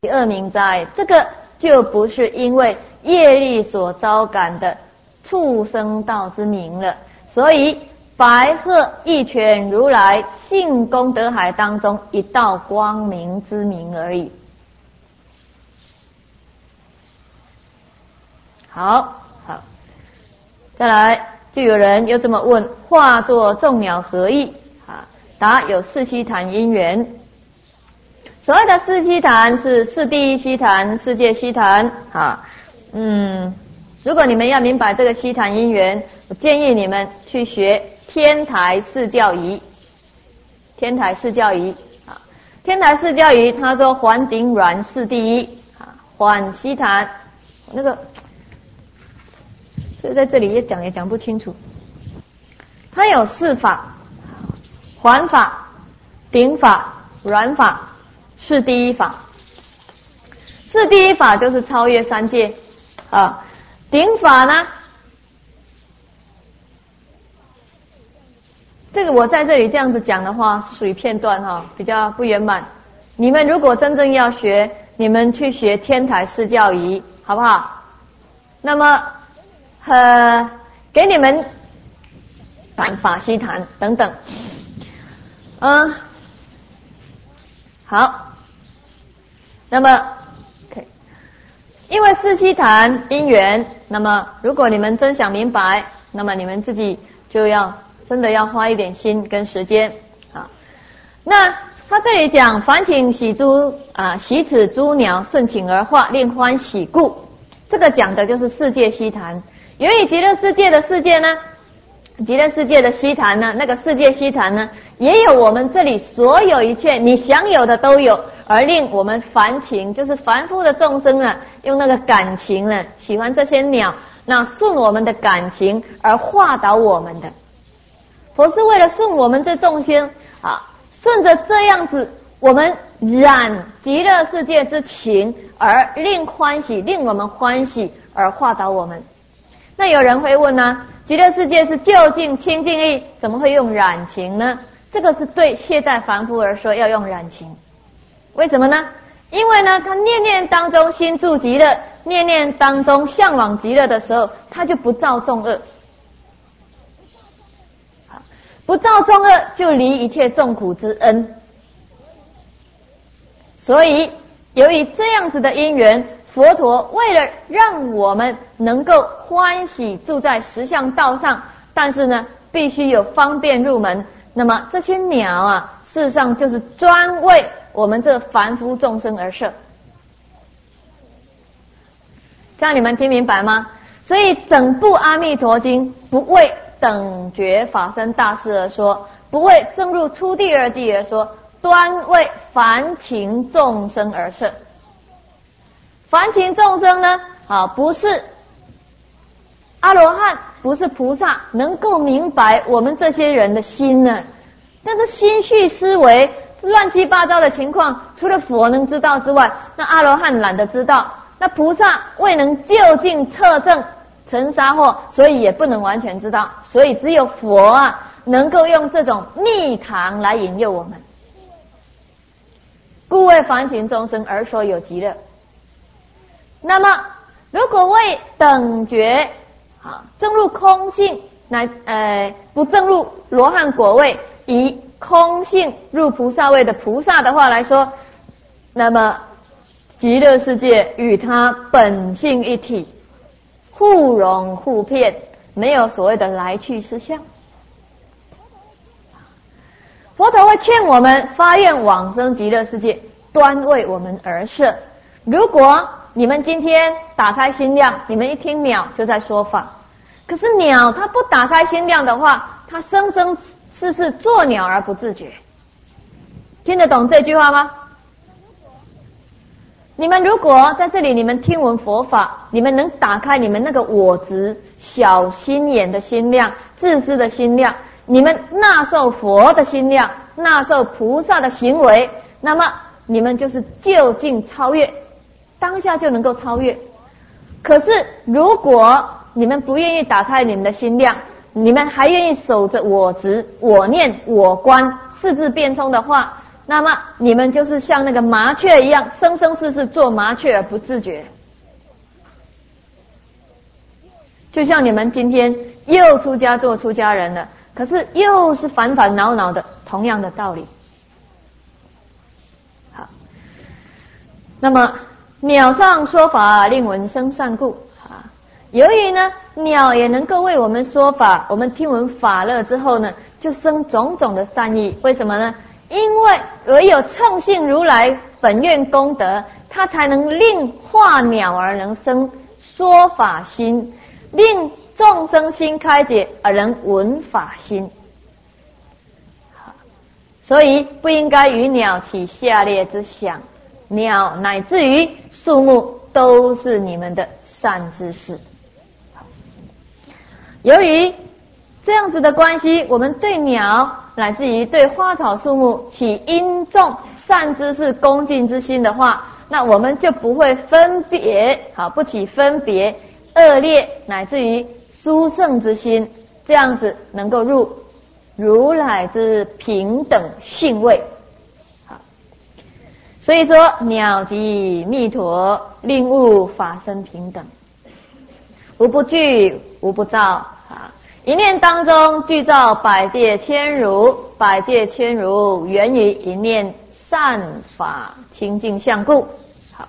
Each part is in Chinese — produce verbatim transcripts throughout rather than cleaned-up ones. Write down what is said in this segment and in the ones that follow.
恶名哉？这个就不是因为业力所招感的畜生道之名了。所以白鹤一拳如来性功德海当中一道光明之名而已。好好，再来，就有人又这么问：化作众鸟何意？啊，答：有四悉檀因缘。所谓的四悉檀是四谛悉檀、世界悉檀啊。嗯，如果你们要明白这个悉檀因缘，我建议你们去学天台四教仪。天台四教仪啊，天台四教仪，他说环顶软四第一啊，缓悉檀那个。这在这里也讲也讲不清楚。它有四法：缓法、顶法、软法、是第一法。是第一法就是超越三界啊。顶法呢，这个我在这里这样子讲的话是属于片段哈，比较不圆满。你们如果真正要学，你们去学天台四教仪，好不好？那么呃，给你们胆法悉檀等等，嗯，好，那么 ，OK， 因为四悉檀因缘，那么如果你们真想明白，那么你们自己就要真的要花一点心跟时间啊。那他这里讲，凡请喜诸啊，喜此诸鸟顺请而化，令欢喜故，这个讲的就是世界悉檀。由于极乐世界的世界呢，极乐世界的悉檀呢，那个世界悉檀呢，也有我们这里所有一切你享有的都有，而令我们凡情，就是凡夫的众生啊，用那个感情呢，喜欢这些鸟，那顺我们的感情而化导我们的。佛是为了顺我们这众生啊，顺着这样子，我们染极乐世界之情，而令欢喜，令我们欢喜而化导我们。那有人会问呢、啊，极乐世界是究竟清净意，怎么会用染情呢？这个是对懈怠凡夫而说要用染情。为什么呢？因为呢，他念念当中心住极乐，念念当中向往极乐的时候，他就不造众恶。不造众恶，就离一切众苦之恩。所以，由于这样子的因缘，佛陀为了让我们能够欢喜住在实相道上，但是呢，必须有方便入门。那么这些鸟啊，事实上就是专为我们这凡夫众生而设。这样你们听明白吗？所以整部《阿弥陀经》不为等觉法身大事而说，不为正入初地二地而说，端为凡情众生而设。凡情众生呢，啊，不是阿罗汉，不是菩萨，能够明白我们这些人的心呢。但是心绪思维乱七八糟的情况，除了佛能知道之外，那阿罗汉懒得知道，那菩萨未能究竟测证尘沙惑，所以也不能完全知道。所以只有佛啊，能够用这种蜜糖来引诱我们。故为凡情众生而说有极乐。那么，如果为等觉啊证入空性，乃呃不证入罗汉果位，以空性入菩萨位的菩萨的话来说，那么极乐世界与它本性一体，互融互骗，没有所谓的来去实相。佛陀会劝我们发愿往生极乐世界，端为我们而设。如果你们今天打开心量，你们一听鸟就在说法。可是鸟它不打开心量的话，它生生世世做鸟而不自觉。听得懂这句话吗？你们如果在这里，你们听闻佛法，你们能打开你们那个我执小心眼的心量、自私的心量，你们纳受佛的心量，纳受菩萨的行为，那么你们就是究竟超越，当下就能够超越。可是如果你们不愿意打开你们的心量，你们还愿意守着我执、我念、我观四字变通的话， 那么你们就是像那个麻雀一样，生生世世做麻雀而不自觉。就像你们今天又出家做出家人了，可是又是烦烦恼恼的，同样的道理。好，那么鸟上说法，令闻生善故啊。由于呢，鸟也能够为我们说法，我们听闻法乐之后呢，就生种种的善意。为什么呢？因为唯有乘性如来本愿功德，它才能令化鸟而能生说法心，令众生心开解而能闻法心。所以不应该与鸟起下列之想，鸟乃至于树木都是你们的善知识。由于这样子的关系，我们对鸟乃至于对花草树木起殷重善知识恭敬之心的话，那我们就不会分别，好，不起分别恶劣乃至于殊胜之心，这样子能够入如来之平等性位。好，所以说鸟即弥陀，令物法身平等，无不具，无不造啊！一念当中具造百界千如，百界千如源于一念善法清净相故。好，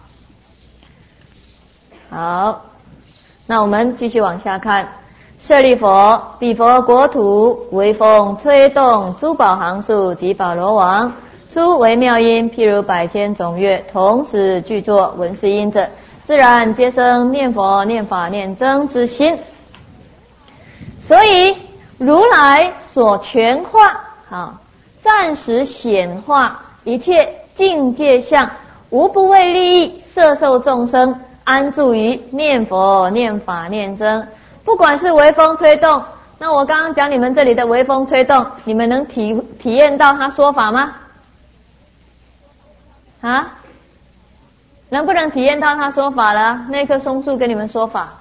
好，那我们继续往下看。舍利佛，彼佛国土微风吹动诸宝行树及宝罗王，出微妙音，譬如百千种乐，同时具作闻是音者，自然皆生念佛、念法、念僧之心。所以如来所全化，好，暂时显化一切境界相，无不为利益摄受众生，安住于念佛、念法、念僧。不管是微风吹动，那我刚刚讲你们这里的微风吹动，你们能体体验到他说法吗？啊？能不能体验到他说法了？那棵松树跟你们说法？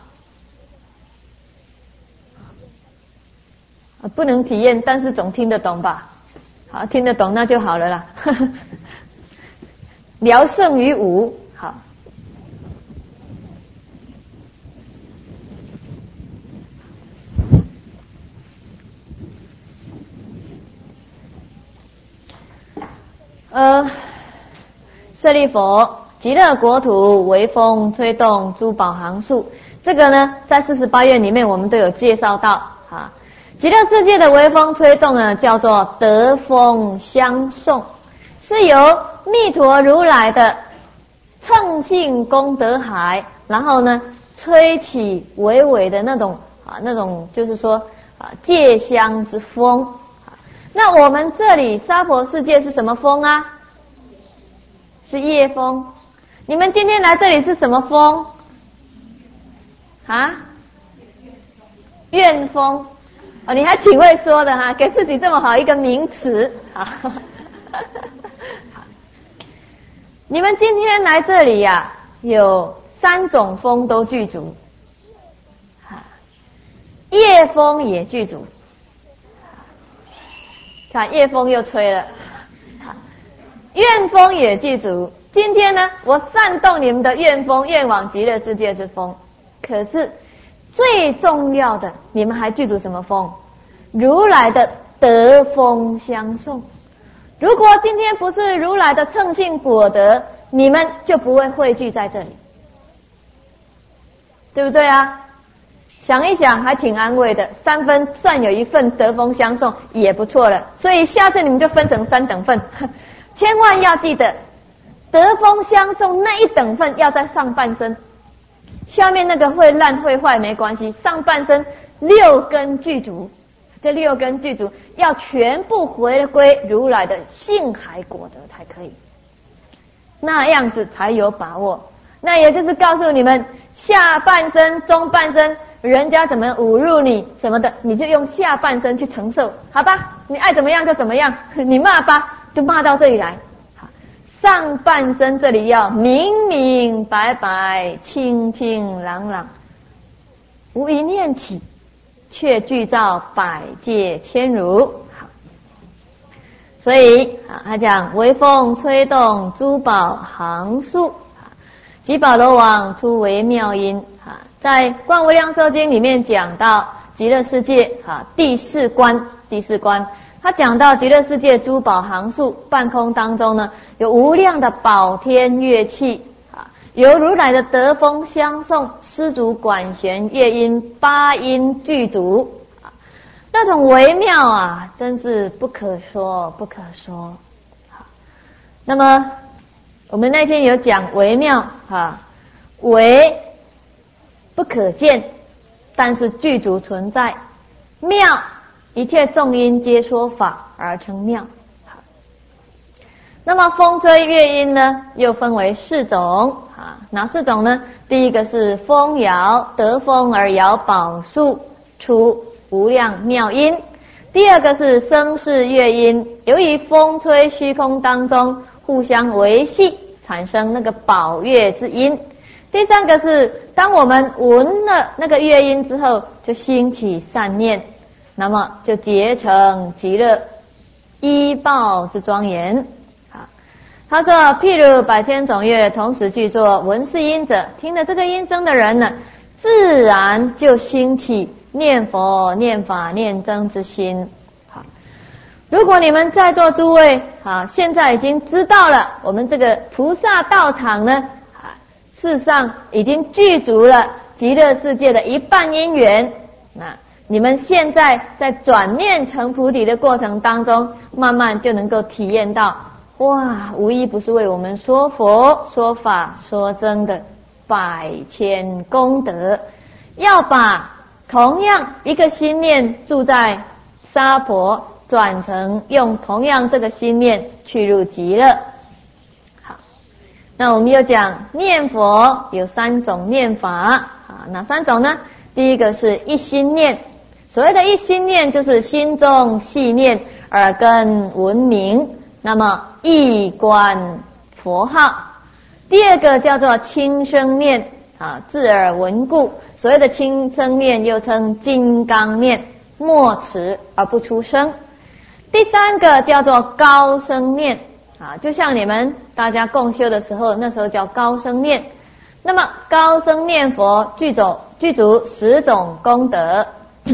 啊，不能体验，但是总听得懂吧？好，听得懂那就好了啦。聊胜于无，好。呃，舍利佛，极乐国土微风吹动诸宝行树，这个呢，在四十八愿里面我们都有介绍到啊。极乐世界的微风吹动呢，叫做得风相送，是由弥陀如来的乘性功德海，然后呢，吹起微微的那种啊，那种就是说啊，戒香之风。那我们这里娑婆世界是什么风啊？是业风。你们今天来这里是什么风？啊？怨风。哦，你还挺会说的哈，给自己这么好一个名词。好，你们今天来这里呀、啊，有三种风都具足，业风也具足。看夜风又吹了，怨风也具足。今天呢，我煽动你们的怨风，愿往极乐世界之风。可是最重要的，你们还具足什么风？如来的得风相送。如果今天不是如来的乘性果德，你们就不会汇聚在这里，对不对啊？想一想还挺安慰的，三分算有一份得风相送也不错了。所以下次你们就分成三等份，千万要记得得风相送那一等份要在上半身，下面那个会烂会坏没关系，上半身六根具足，这六根具足要全部回归如来的性海果德才可以，那样子才有把握。那也就是告诉你们，下半身中半身人家怎么侮辱你什么的，你就用下半身去承受，好吧？你爱怎么样就怎么样，你骂吧，就骂到这里来。上半身这里要明明白白、清清朗朗，无一念起，却具造百界千如。好， 所以啊，他讲微风吹动珠宝行树，啊，极宝罗网出为妙音啊。在《观无量寿经》里面讲到极乐世界啊，第四关，第四关，他讲到极乐世界珠宝行树，半空当中呢，有无量的宝天乐器啊，由如来的德风相送，丝竹管弦乐音八音具足。那种微妙啊，真是不可说，不可说。好，那么我们那天有讲微妙啊，微不可见，但是具足存在；妙，一切众音皆说法而成妙。好，那么风吹乐音呢，又分为四种啊，哪四种呢？第一个是风摇，得风而摇宝树出无量妙音。第二个是声势乐音，由于风吹虚空当中互相维系，产生那个宝乐之音。第三个是当我们闻了那个乐音之后，就兴起善念，那么就结成极乐依报之庄严。好，他说譬如百千种乐同时具作，闻是音者，听了这个音声的人呢，自然就兴起念佛、念法、念僧之心。好，如果你们在座诸位啊，现在已经知道了我们这个菩萨道场呢，啊，事实上已经具足了极乐世界的一半因缘。那你们现在在转念成菩提的过程当中，慢慢就能够体验到，哇，无一不是为我们说佛、说法、说僧的百千功德。要把同样一个心念住在娑婆，转成用同样这个心念去入极乐。好，那我们又讲念佛有三种念法啊，哪三种呢？第一个是一心念，所谓的一心念就是心中细念，耳根闻名，那么意观佛号。第二个叫做轻声念啊，自耳闻故，所谓的轻声念又称金刚念，默持而不出声。第三个叫做高声念啊，就像你们大家共修的时候，那时候叫高声念。那么高声念佛具足具足十种功德。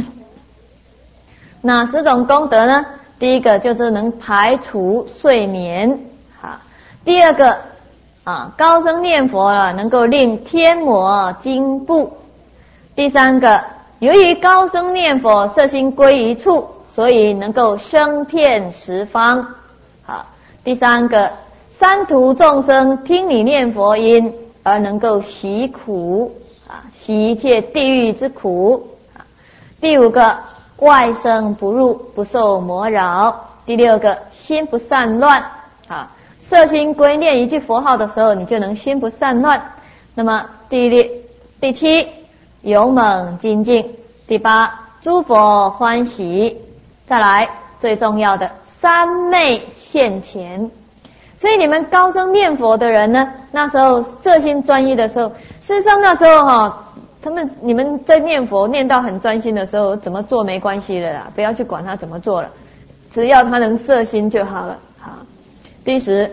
哪十种功德呢？第一个就是能排除睡眠啊，第二个啊，高声念佛啊，能够令天魔惊怖。第三个，由于高声念佛，色心归一处，所以能够声遍十方。好，第三个，三途众生听你念佛音，而能够息苦啊，息一切地狱之苦。啊，第五个，外生不入，不受魔扰。第六个，心不散乱啊。色心归念一句佛号的时候，你就能心不散乱。那么第六、第七，勇猛精进。第八，诸佛欢喜。再来最重要的三昧现前。所以你们高声念佛的人呢，那时候色心专一的时候，事实上那时候哈、哦，他们你们在念佛念到很专心的时候，怎么做没关系的啦，不要去管他怎么做了，只要他能摄心就好了。好，第十，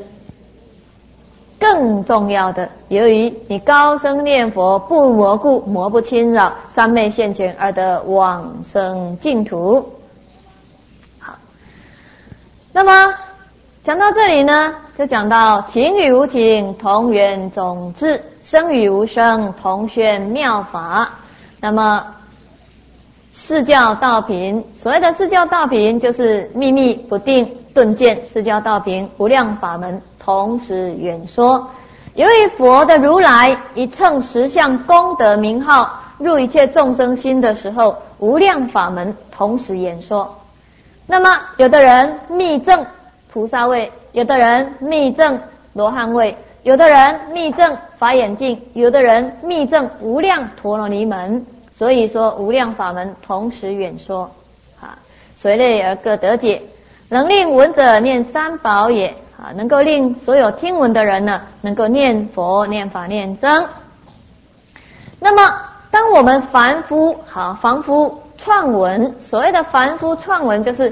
更重要的，由于你高声念佛不魔故，魔不侵扰，三昧现前而得往生净土。好，那么讲到这里呢，就讲到情与无情同源种智，生与无生同宣妙法。那么四教道品，所谓的四教道品就是秘密不定顿渐四教道品无量法门同时演说。由于佛的如来一乘十相功德名号入一切众生心的时候，无量法门同时演说。那么有的人密证菩萨位，有的人密证罗汉位，有的人密证法眼净，有的人密证无量陀罗尼门。所以说无量法门同时演说啊，随类而各得解，能令闻者念三宝也啊，能够令所有听闻的人呢，能够念佛、念法、念僧。那么当我们凡夫好凡夫创闻，所谓的凡夫创闻就是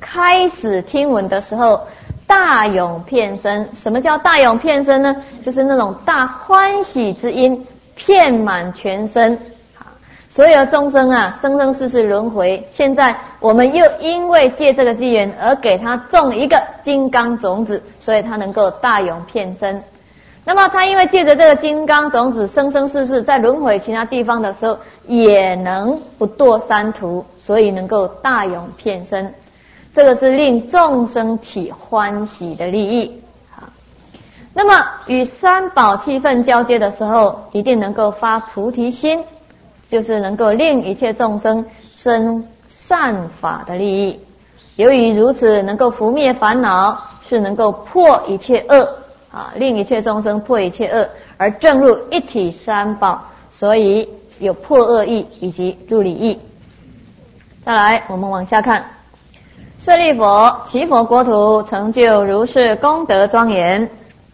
开始听闻的时候，大涌遍身。什么叫大涌遍身呢？就是那种大欢喜之音遍满全身。所有的众生啊，生生世世轮回，现在我们又因为借这个机缘而给他种一个金刚种子，所以他能够大涌遍身。那么他因为借着这个金刚种子，生生世世在轮回其他地方的时候，也能不堕三途，所以能够大涌遍身。这个是令众生起欢喜的利益。好，那么与三宝气氛交接的时候，一定能够发菩提心，就是能够令一切众生生善法的利益。由于如此，能够伏灭烦恼，是能够破一切恶啊，令一切众生破一切恶，而证入一体三宝，所以有破恶义以及入理义。再来，我们往下看。舍利弗，其佛国土成就如是功德庄严。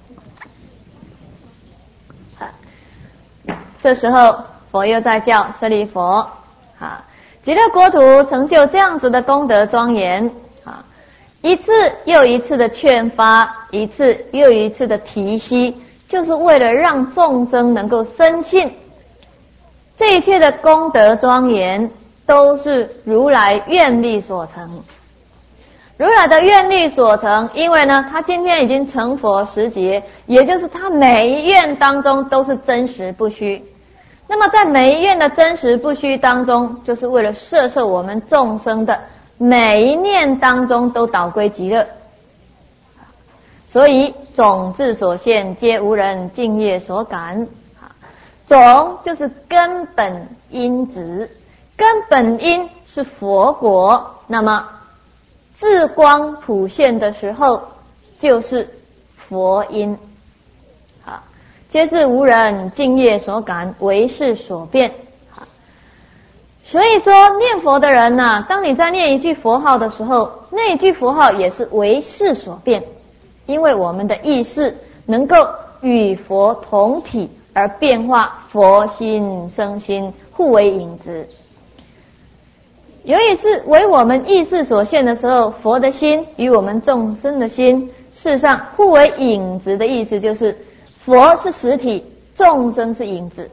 这时候佛又在叫舍利弗，啊，极乐国土成就这样子的功德庄严，啊，一次又一次的劝发，一次又一次的提息，就是为了让众生能够深信，这一切的功德庄严都是如来愿力所成。如来的愿力所成，因为呢，他今天已经成佛十劫，也就是他每一愿当中都是真实不虚。那么在每一愿的真实不虚当中，就是为了摄受我们众生的每一念当中都导归极乐。所以种智所现，皆无人敬业所感。种就是根本因子，根本因是佛果，那么智光普现的时候就是佛因。好，皆是无人敬业所感，唯是所变。好，所以说念佛的人啊，当你在念一句佛号的时候，那一句佛号也是唯是所变，因为我们的意识能够与佛同体而变化佛心生心，互为影子。由于是为我们意识所现的时候，佛的心与我们众生的心事实上互为影子的意思，就是佛是实体，众生是影子。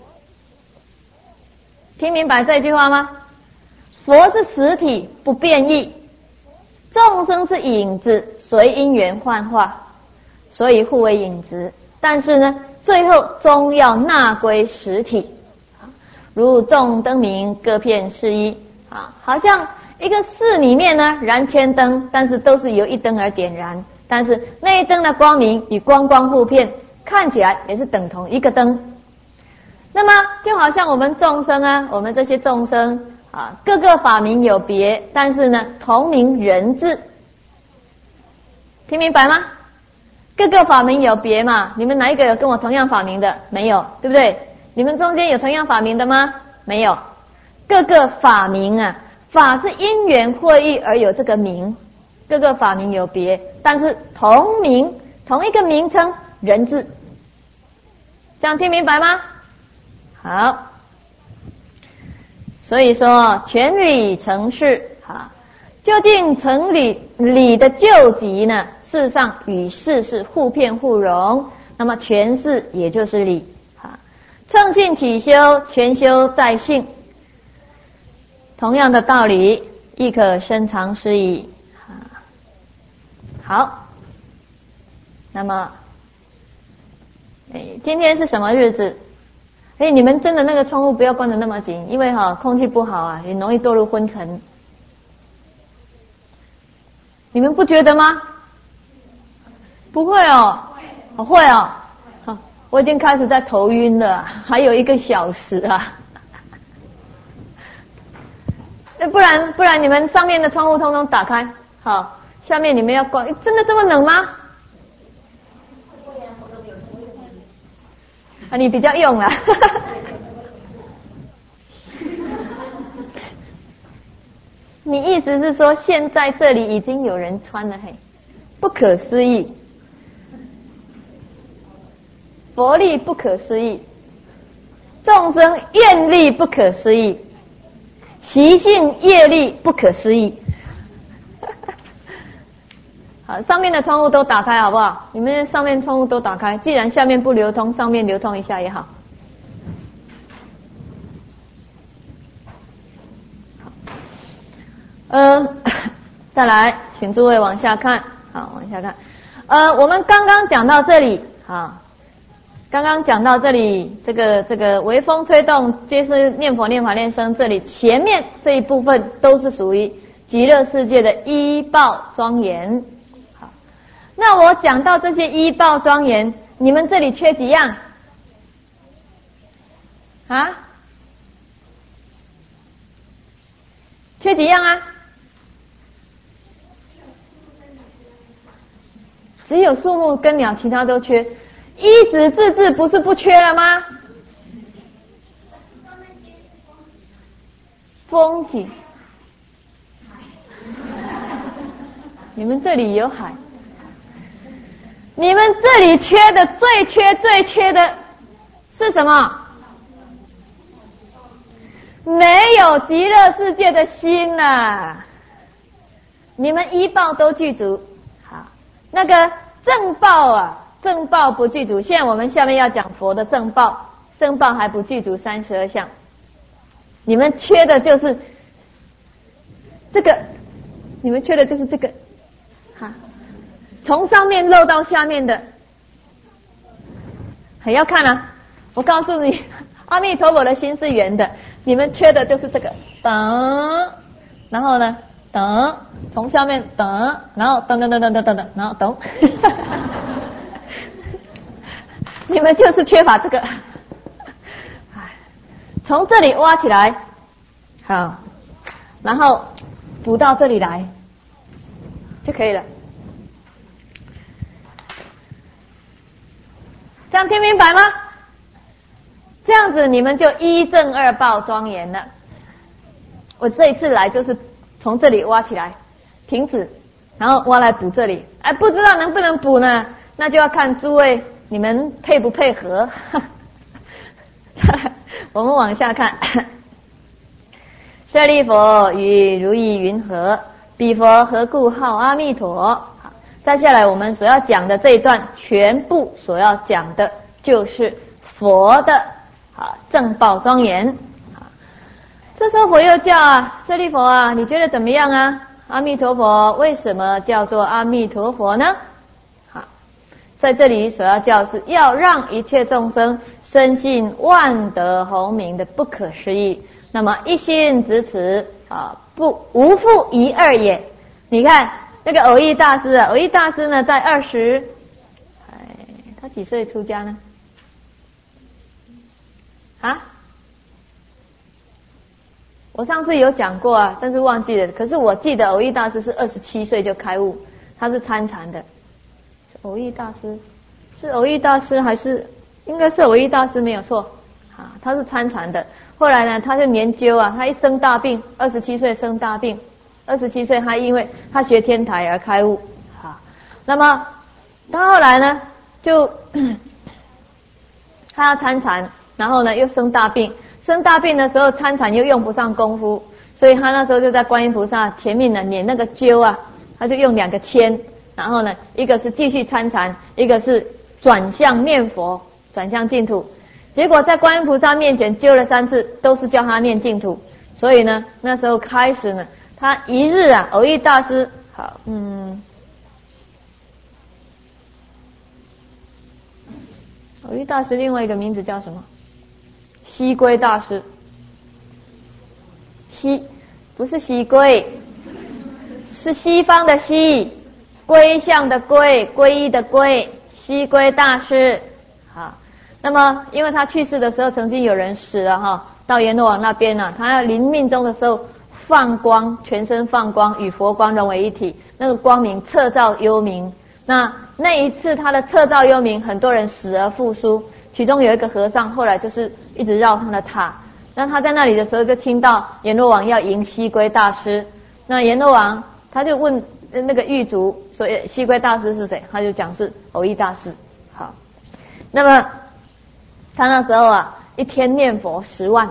听明白这句话吗？佛是实体，不变异，众生是影子，随因缘幻化，所以互为影子。但是呢，最后终要纳归实体，如众灯明，各遍是一。啊，好像一个寺里面呢燃千灯，但是都是由一灯而点燃，但是那一灯的光明与光光互遍，看起来也是等同一个灯。那么就好像我们众生啊，我们这些众生啊，各个法名有别，但是呢同名人字，听明白吗？各个法名有别嘛，你们哪一个有跟我同样法名的？没有，对不对？你们中间有同样法名的吗？没有。各个法名啊，法是因缘会意而有这个名，各个法名有别，但是同名，同一个名称，人字。这样听明白吗？好，所以说全理成事啊，究竟成理理的究极呢？事实上与事是互骗互融，那么全事也就是理啊。乘性起修，全修在性。同样的道理，亦可深长施矣。好，那么，哎，今天是什么日子？哎，你们真的那个窗户不要关得那么紧，因为哈、哦、空气不好啊，也容易堕入昏沉。你们不觉得吗？不会哦，我会哦，好，我已经开始在头晕了，还有一个小时啊。不然不然你们上面的窗户通通打开，好，下面你们要关。真的这么冷吗？啊，你比较用啦。你意思是说现在这里已经有人穿了嘿？不可思议，佛力不可思议，众生愿力不可思议，习性业力不可思议。 好，上面的窗户都打开好不好？你们上面窗户都打开，既然下面不流通，上面流通一下也好。呃，再来，请诸位往下看，好，往下看。呃，我们刚刚讲到这里，啊，刚刚讲到这里，这个这个微风吹动，皆是念佛念法念僧，这里前面这一部分都是属于极乐世界的依报庄严。好，那我讲到这些依报庄严，你们这里缺几样？啊？缺几样啊？只有树木跟鸟，其他都缺。依止自治不是不缺了吗？风景，你们这里有海，你们这里缺的最缺最缺的是什么？没有极乐世界的心呐、啊！你们依报都具足，好，那个正报啊。正报不具足，现在我们下面要讲佛的正报，正报还不具足三十二相。你们缺的就是这个，你们缺的就是这个，哈，从上面漏到下面的，还要看啊！我告诉你，阿弥陀佛的心是圆的，你们缺的就是这个，等，然后呢，等，从下面等，然后等等等等等等等，然后等。你们就是缺乏这个，从这里挖起来，好，然后补到这里来就可以了。这样听明白吗？这样子你们就一正二报庄严了。我这一次来就是从这里挖起来，停止，然后挖来补这里。哎，不知道能不能补呢？那就要看诸位你们配不配合。我们往下看。舍利弗，与如意云何？彼佛何故号阿弥陀？好，再下来我们所要讲的这一段，全部所要讲的就是佛的啊正报庄严。这时候佛又叫啊，舍利弗啊，你觉得怎么样啊？阿弥陀佛为什么叫做阿弥陀佛呢？好，在这里所要教是要让一切众生深信万德洪名的不可思议，那么一心执持啊，不无复一二也。你看那个偶益大师啊，偶益大师呢在二十，哎，他几岁出家呢？啊？我上次有讲过啊，但是忘记了。可是我记得偶益大师是二十七岁就开悟，他是参禅的。偶益大师是偶益大师还是应该是偶益大师没有错啊？他是参禅的。后来呢，他就研究啊，他一生大病，二十七岁生大病，二十七岁他因为他学天台而开悟啊。那么他后来呢，就他要参禅，然后呢又生大病。生大病的时候参禅又用不上功夫，所以他那时候就在观音菩萨前面呢捻那个灸啊，他就用两个签，然后呢一个是继续参禅，一个是转向念佛，转向净土。结果在观音菩萨面前灸了三次，都是叫他念净土。所以呢那时候开始呢，他一日啊，偶益大师好嗯偶益大师另外一个名字叫什么？西归大师，西不是西归，是西方的西，归向的归，皈依的皈，西归大师。好，那么因为他去世的时候，曾经有人死了哈，到阎罗王那边呢、啊，他临命终的时候放光，全身放光，与佛光融为一体，那个光明彻照幽冥。那那一次他的彻照幽冥，很多人死而复苏。其中有一个和尚，后来就是一直绕他的塔。那他在那里的时候，就听到阎罗王要迎西归大师。那阎罗王他就问那个狱卒说：“西归大师是谁？”他就讲是偶益大师。好，那么他那时候啊，一天念佛十万，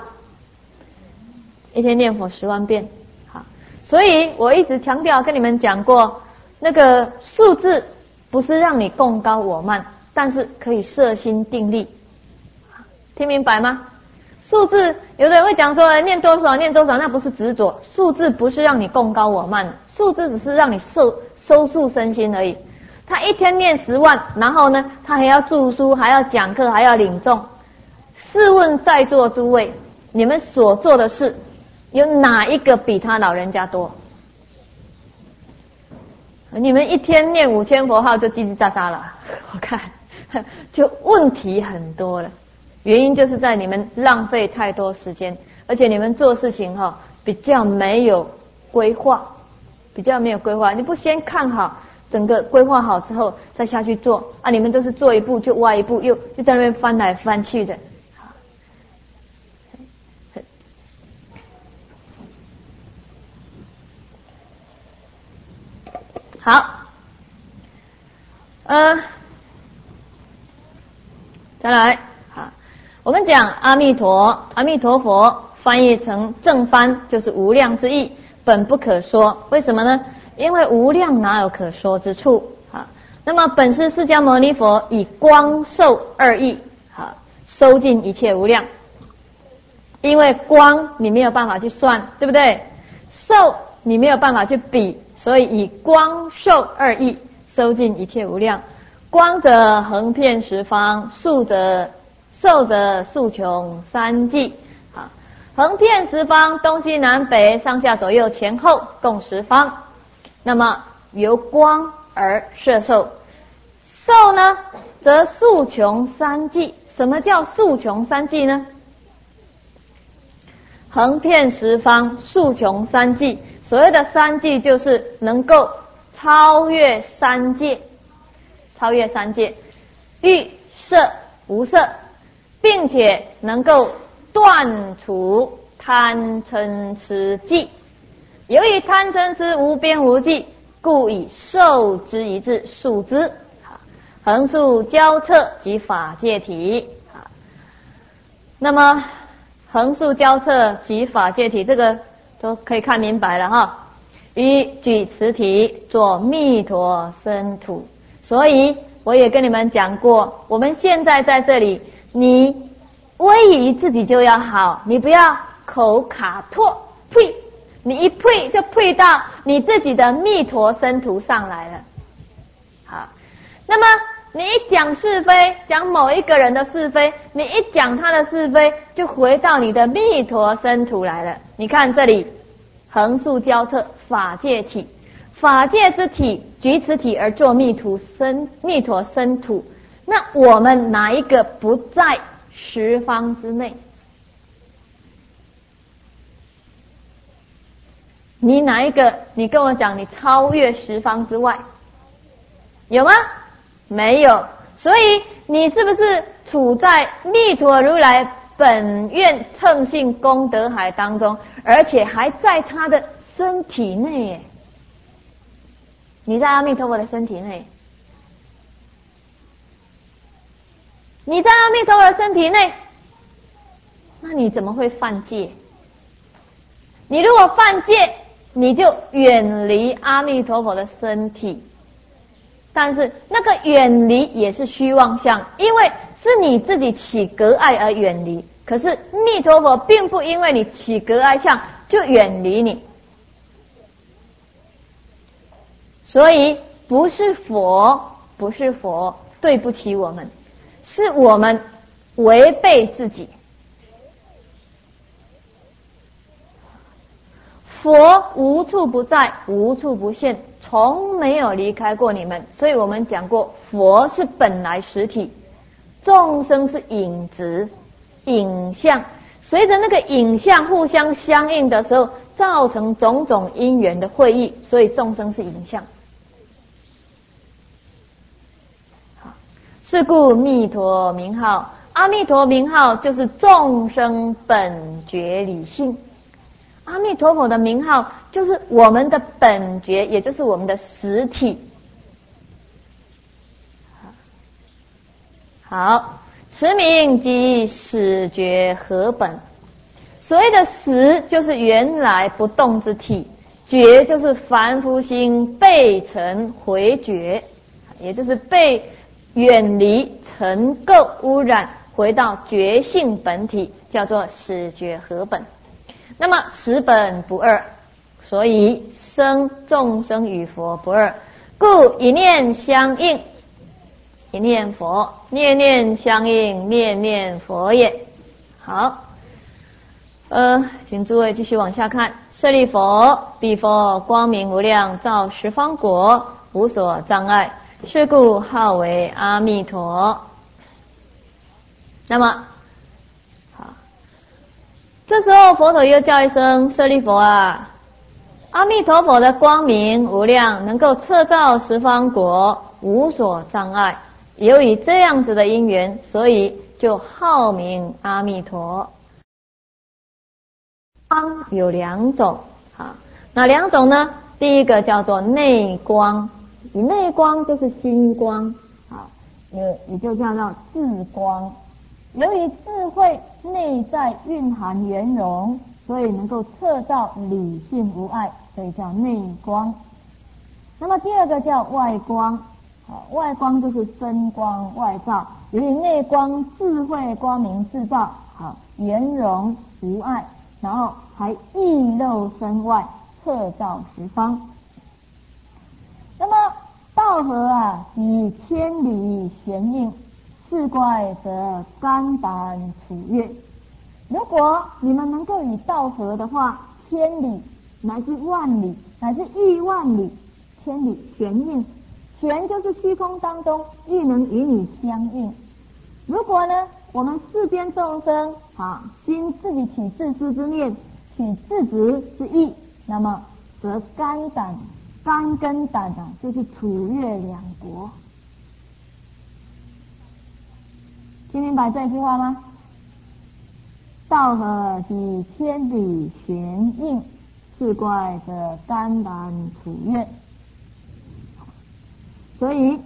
一天念佛十万遍。好，所以我一直强调跟你们讲过， 那个数字不是让你共高我慢，但是可以摄心定力，听明白吗？数字有的人会讲说念多少念多少，那不是执着，数字不是让你共高我慢，数字只是让你收收束身心而已。他一天念十万，然后呢他还要著书，还要讲课，还要领众。试问在座诸位，你们所做的事有哪一个比他老人家多？你们一天念五千佛号就叽叽喳喳了，我看就问题很多了。原因就是在你们浪费太多时间，而且你们做事情哈、哦、比较没有规划，比较没有规划。你不先看好整个规划好之后再下去做啊，你们都是做一步就歪一步，又又在那边翻来翻去的。好，呃，再来，好，我们讲阿弥陀，阿弥陀佛翻译成正翻就是无量之意，本不可说。为什么呢？因为无量哪有可说之处？好，那么本师释迦牟尼佛以光寿二义，好，收尽一切无量。因为光你没有办法去算，对不对？寿你没有办法去比。所以以光寿二义收尽一切无量，光者横遍十方，寿者寿者数穷三际。啊，横遍十方，东西南北上下左右前后共十方。那么由光而摄受，寿呢则数穷三际。什么叫数穷三际呢？横遍十方，数穷三际。所谓的三际就是能够超越三界，超越三界，欲色无色，并且能够断除贪嗔痴忌。由于贪嗔痴无边无际，故以受之一字数之。横竖交彻即法界体。那么横竖交彻即法界体，这个都可以看明白了哈。于举此体做弥陀身土，所以我也跟你们讲过，我们现在在这里，你威仪自己就要好，你不要口卡唾呸，你一呸就呸到你自己的弥陀身土上来了。好，那么你一讲是非，讲某一个人的是非，你一讲他的是非，就回到你的弥陀身土来了。你看这里横竖交彻法界体，法界之体举此体而作弥陀身弥陀身土，那我们哪一个不在十方之内？你哪一个？你跟我讲，你超越十方之外，有吗？没有。所以你是不是处在弥陀如来本愿乘性功德海当中，而且还在他的身体内耶？你在阿弥陀佛的身体内，你在阿弥陀佛的身体内，那你怎么会犯戒？你如果犯戒，你就远离阿弥陀佛的身体。但是那个远离也是虚妄相，因为是你自己起隔碍而远离，可是弥陀佛并不因为你起隔碍相就远离你。所以不是佛，不是佛对不起我们，是我们违背自己。佛无处不在，无处不现，从没有离开过你们。所以我们讲过，佛是本来实体，众生是影子、影像，随着那个影像互相相应的时候，造成种种因缘的会意，所以众生是影像。是故弥陀名号，阿弥陀名号就是众生本觉理性。阿弥陀佛的名号就是我们的本觉，也就是我们的实体。好，此名即始觉合本。所谓的始就是原来不动之体， 觉就是凡夫心被尘回觉，也就是被远离尘垢污染，回到觉性本体，叫做始觉合本。那么十本不二，所以生众生与佛不二，故一念相应，一念佛，念念相应，念念佛也。好，呃，请诸位继续往下看。舍利佛，彼佛光明无量，照十方国，无所障碍，是故号为阿弥陀。那么好，这时候佛陀又叫一声舍利佛啊，阿弥陀佛的光明无量，能够摄照十方国，无所障碍。由于这样子的因缘，所以就号名阿弥陀。光有两种，好，哪两种呢？第一个叫做内光，以内光就是心光，好，也也就叫做智光。由于智慧内在蕴含圆融，所以能够摄照理性无碍，所以叫内光。那么第二个叫外光，好，外光就是真光外照，由于内光智慧光明自照，好，圆融无碍，然后还溢露身外，摄照十方。那么道合啊，以千里玄应，是怪则肝胆处悦。如果你们能够与道合的话，千里乃至万里乃至亿万里，千里玄应，玄就是虚空当中亦能与你相应。如果呢，我们世间众生啊，心自己起自私之念，起自执之意，那么则肝胆肝跟胆啊，就是处悦两国。听明白这句话吗？道合以千里玄应，是怪的肝胆处悦。所以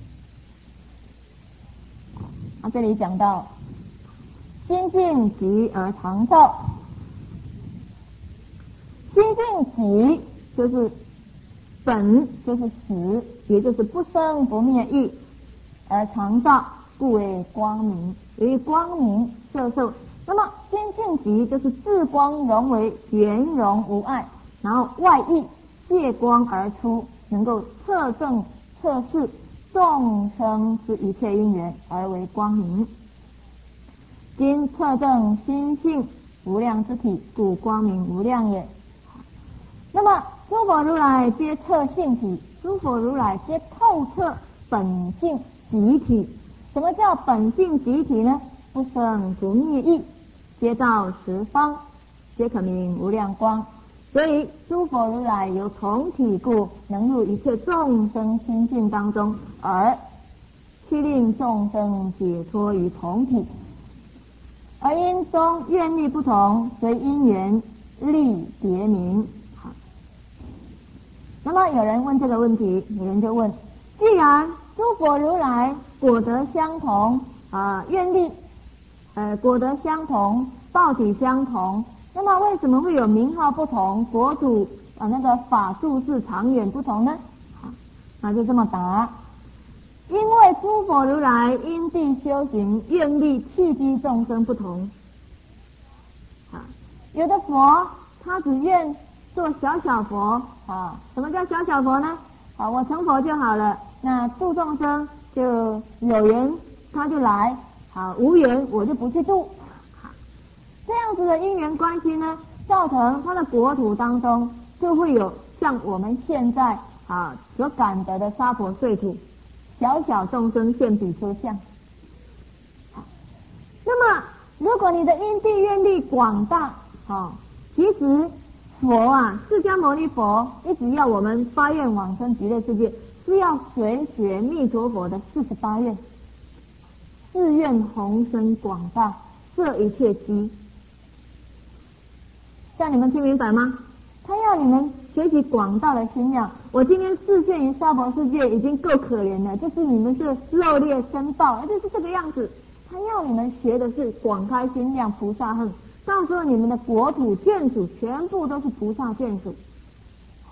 啊，这里讲到心净极而常照，心净极就是本，就是实，也就是不生不灭意，而常照，故为光明。由于光明摄受，那么心净极就是自光融为圆融无碍，然后外溢借光而出，能够测证测试众生之一切因缘，而为光明。今测证心性无量之体，故光明无量也。那么诸佛如来皆测性体，诸佛如来皆透彻本性极体。什么叫本性极体呢？不生不灭意，皆照十方，皆可名无量光。所以诸佛如来有同体故，能入一切众生心性当中，而去令众生解脱于同体。而因中愿力不同，随因缘力别名。好，那么有人问这个问题，有人就问：既然诸佛如来果德相同啊、呃，愿力呃果德相同，报体相同，那么为什么会有名号不同，国土啊、呃、那个法住世长远不同呢？好，那就这么答。因为诸佛如来因地修行愿力契机众生不同，啊，有的佛他只愿做小小佛啊，什么叫小小佛呢？啊，我成佛就好了，那度众生就有缘他就来，啊，无缘我就不去度，啊，这样子的因缘关系呢，造成他的国土当中就会有像我们现在啊所感得的娑婆碎土。小小众生现比抽象。那么如果你的因地愿力广大，哦，其实佛啊，释迦牟尼佛一直要我们发愿往生极乐世界，是要随学弥陀佛的四十八愿，誓愿宏深广大，摄一切机。这样你们听明白吗？他要你们学习广大的心量。我今天示现于娑婆世界已经够可怜了，就是你们是肉劣生道，就是这个样子。他要你们学的是广开心量，菩萨恨，到时候你们的国土眷属全部都是菩萨眷属。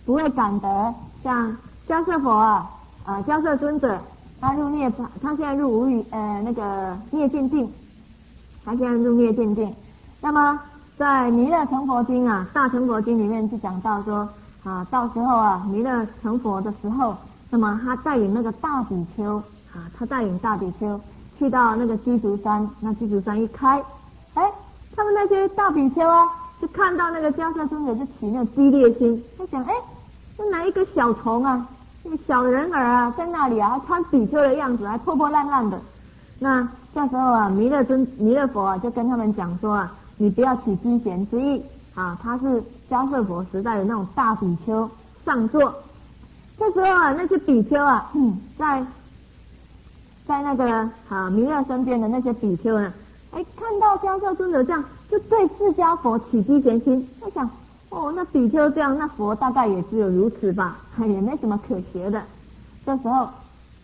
不会感得。像迦叶佛啊，呃，迦叶尊者，他入涅槃，他现在入无语呃那个灭尽定，他现在入灭尽定。那么在弥勒成佛经啊，大成佛经里面就讲到说啊，到时候啊，弥勒成佛的时候，那么他带领那个大比丘啊，他带领大比丘去到那个鸡足山，那鸡足山一开，哎，他们那些大比丘啊，就看到那个迦叶尊者就起那种激烈心，他想，哎，那哪一个小虫啊，那个小人儿啊，在那里啊，穿比丘的样子，还破破烂烂的。那这时候啊，弥勒尊弥勒佛啊，就跟他们讲说啊，你不要起嫉嫌之意啊，他是迦叶佛时代的那种大比丘上座。这时候啊，那些比丘啊，嗯、在在那个啊弥勒身边的那些比丘呢，哎，看到迦叶尊者这样，就对释迦佛起嫉嫌心。他想，哦，那比丘这样，那佛大概也只有如此吧，也没什么可学的。这时候，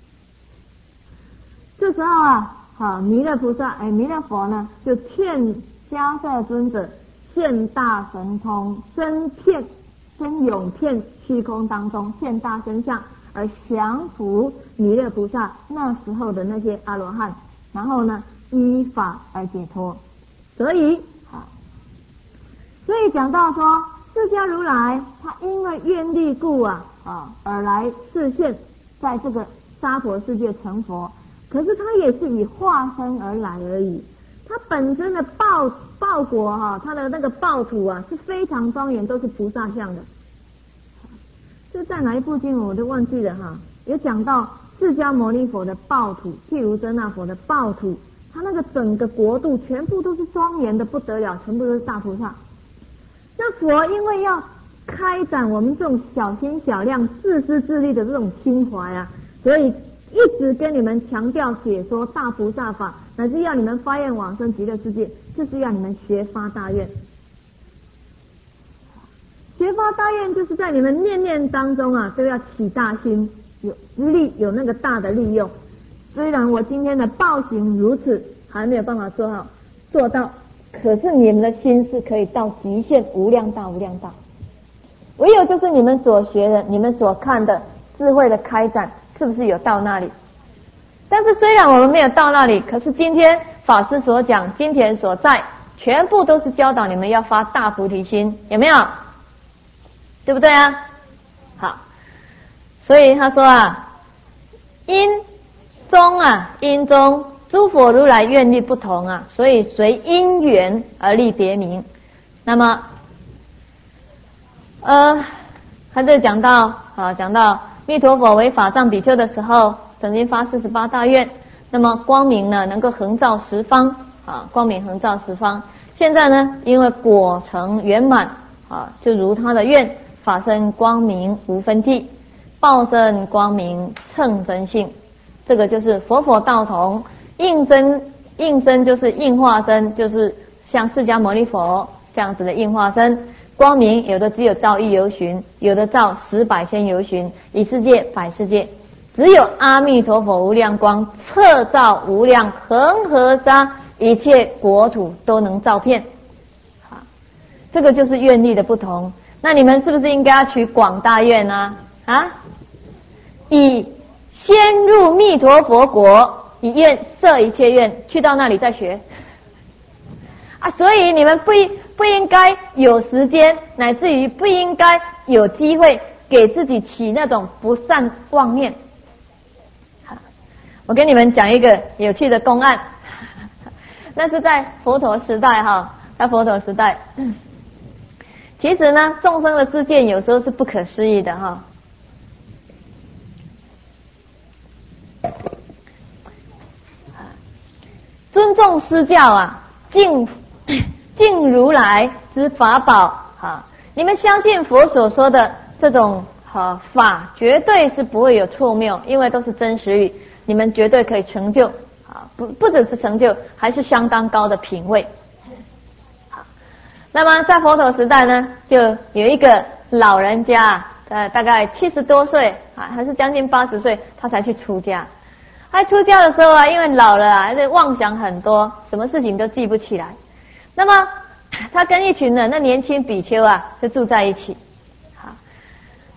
这时候啊，好弥勒菩萨，哎，弥勒佛呢，就劝迦叶尊者现大神通，真遍真涌遍虚空当中，现大身相，而降伏弥勒菩萨那时候的那些阿罗汉，然后呢，依法而解脱。所以啊，所以讲到说，释迦如来他因为愿力故啊啊而来示现，在这个娑婆世界成佛，可是他也是以化身而来而已。他本身的报报国哈、啊，他的那个报土啊是非常庄严，都是菩萨像的。这在哪一部经我都忘记了哈、啊，有讲到释迦牟尼佛的报土，譬如真那佛的报土，他那个整个国度全部都是庄严的不得了，全部都是大菩萨。那佛因为要开展我们这种小心小量、自私自利的这种心怀啊，所以一直跟你们强调解说大菩萨法，乃至要你们发愿往生极乐世界，就是要你们学发大愿。学发大愿就是在你们念念当中啊，都要起大心，有利有那个大的利用。虽然我今天的报行如此，还没有办法做好做到，可是你们的心是可以到极限，无量大无量大。唯有就是你们所学的，你们所看的智慧的开展，是不是有到那里？但是虽然我们没有到那里，可是今天法师所讲，今天所在，全部都是教导你们要发大菩提心，有没有？对不对啊？好，所以他说啊，因中啊，因中诸佛如来愿力不同啊，所以随因缘而立别名。那么，呃，他这讲到啊，讲到弥陀佛为法藏比丘的时候，曾经发四十八大愿，那么光明呢能够横照十方啊，光明横照十方。现在呢，因为果成圆满啊，就如他的愿，法身光明无分际，报身光明称真性。这个就是佛佛道同，应真应身就是应化身，就是像释迦牟尼佛这样子的应化身。光明有的只有照一游巡，有的照十百千游巡，一世界百世界，只有阿弥陀佛无量光彻照无量恒河沙，一切国土都能照遍。好，这个就是愿力的不同。那你们是不是应该要取广大愿呢？啊，以先入弥陀佛国，以愿摄一切愿，去到那里再学啊。所以你们不不应该有时间，乃至于不应该有机会给自己起那种不善妄念。好，我给你们讲一个有趣的公案，那是在佛陀时代哈，在佛陀时代。其实呢，众生的知见有时候是不可思议的哈。尊重施教啊，敬敬如来之法宝啊！你们相信佛所说的这种啊法，绝对是不会有错谬，因为都是真实语，你们绝对可以成就啊！不不只是成就，还是相当高的品位。那么在佛陀时代呢，就有一个老人家，呃，大概七十多岁啊，还是将近八十岁，他才去出家。他出家的时候啊，因为老了啊，这妄想很多，什么事情都记不起来。那么他跟一群人，那年轻比丘啊，就住在一起。好，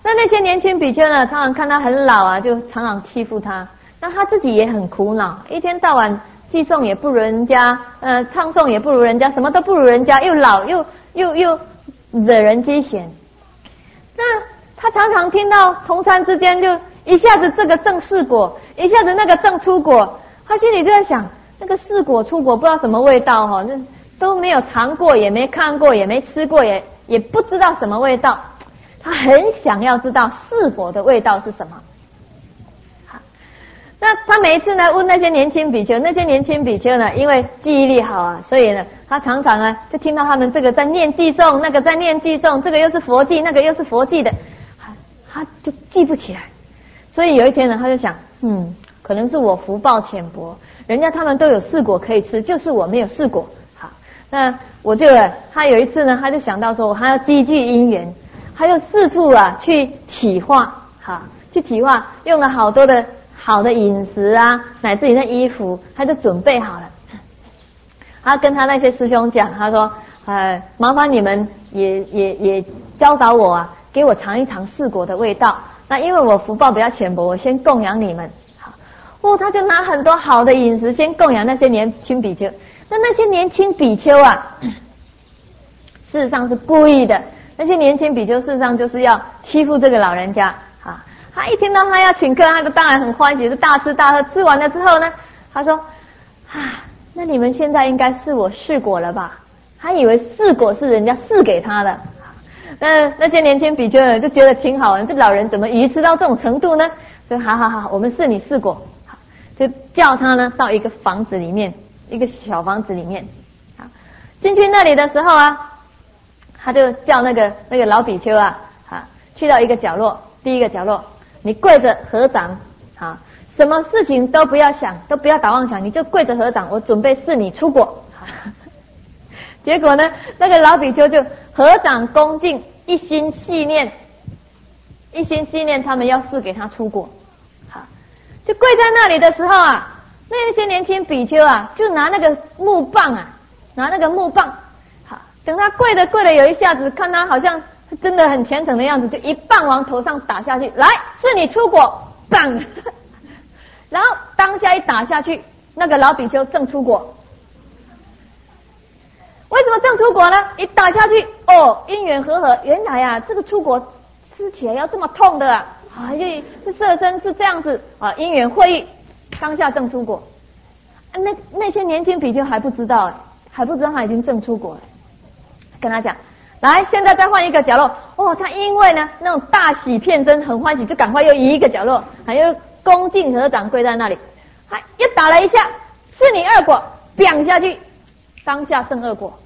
那那些年轻比丘呢，常常看他很老啊，就常常欺负他。那他自己也很苦恼，一天到晚寄诵也不如人家，呃，唱诵也不如人家，什么都不如人家，又老又又又惹人讥嫌。那他常常听到同参之间就一下子这个正四果，一下子那个正出果，他心里就在想，那个四果出果不知道什么味道哈，那都没有尝过，也没看过，也没吃过，也也不知道什么味道。他很想要知道四果的味道是什么。好，那他每一次呢问那些年轻比丘，那些年轻比丘呢，因为记忆力好啊，所以呢，他常常啊就听到他们这个在念偈颂，那个在念偈颂，这个又是佛偈，那个又是佛偈的，他就记不起来。所以有一天呢，他就想，嗯，可能是我福报浅薄，人家他们都有四果可以吃，就是我没有四果。好，那我就他有一次呢，他就想到说，我还要积聚因缘。他就四处啊去企划，哈，去企划，用了好多的好的饮食啊，乃至于那衣服，他就准备好了。他跟他那些师兄讲，他说，呃，麻烦你们也也也教导我啊，给我尝一尝四果的味道。那因为我福报比较浅薄，我先供养你们。好，哦，他就拿很多好的饮食先供养那些年轻比丘。那那些年轻比丘啊，事实上是故意的。那些年轻比丘事实上就是要欺负这个老人家啊！他一听到他要请客，他就当然很欢喜，就大吃大喝。吃完了之后呢，他说：“啊，那你们现在应该是我四果了吧？”他以为四果是人家赐给他的。那那些年轻比丘呢就觉得挺好玩，这老人怎么愚痴到这种程度呢？说：“好好好，我们赐你四果。”就叫他呢到一个房子里面，一个小房子里面。好，进去那里的时候啊。他就叫那个那个老比丘啊，啊，去到一个角落，第一个角落，你跪着合掌，啊，什么事情都不要想，都不要打妄想，你就跪着合掌，我准备赐你出果。结果呢，那个老比丘就合掌恭敬，一心系念，一心系念他们要赐给他出果。好，就跪在那里的时候啊，那些年轻比丘啊，就拿那个木棒啊，拿那个木棒。等他跪着跪着，有一下子看他好像真的很虔诚的样子，就一棒往头上打下去，来，是你出果，棒！然后当下一打下去，那个老比丘正出果。为什么正出果呢？一打下去，哦，因缘和合，原来啊，这个出果吃起来要这么痛的啊！啊，这色身是这样子啊，因缘会意，当下正出果。啊、那那些年轻比丘还不知道，还不知道他已经正出果了。跟他讲，来，现在再换一个角落。哦，他因为呢那种大喜片真，很欢喜，就赶快又移一个角落，还又恭敬合掌跪在那里，还又打了一下，是你二果，砰下去，当下正二果，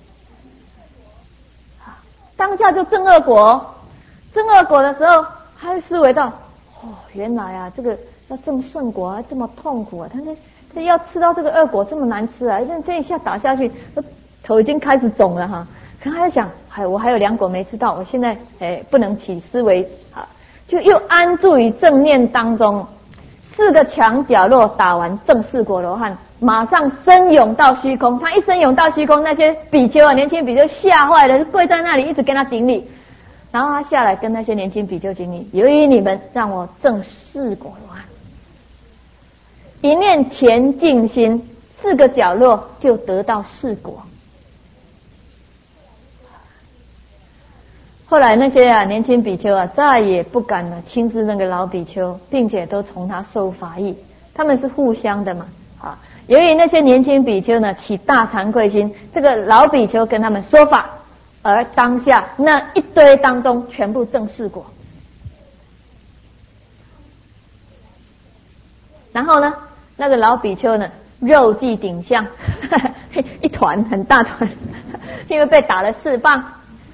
当下就正二果。正二果的时候，他思维到，哦，原来啊，这个要正圣果啊，这么痛苦啊，他这这要吃到这个二果这么难吃啊，这这一下打下去，头已经开始肿了哈。可他就想，哎，我还有两果没吃到，我现在哎不能起思维啊，就又安住于正念当中。四个墙角落打完正四果罗汉，马上身涌到虚空。他一身涌到虚空，那些比丘啊，年轻比丘吓坏了，跪在那里一直跟他顶礼。然后他下来跟那些年轻比丘顶礼，由于你们让我正四果罗汉，一念前进心，四个角落就得到四果。后来那些啊年轻比丘啊再也不敢了轻视那个老比丘，并且都从他受法益，他们是互相的嘛啊。由于那些年轻比丘呢起大惭愧心，这个老比丘跟他们说法，而当下那一堆当中全部证四果。然后呢，那个老比丘呢肉髻顶项，一团很大团，因为被打了四棒。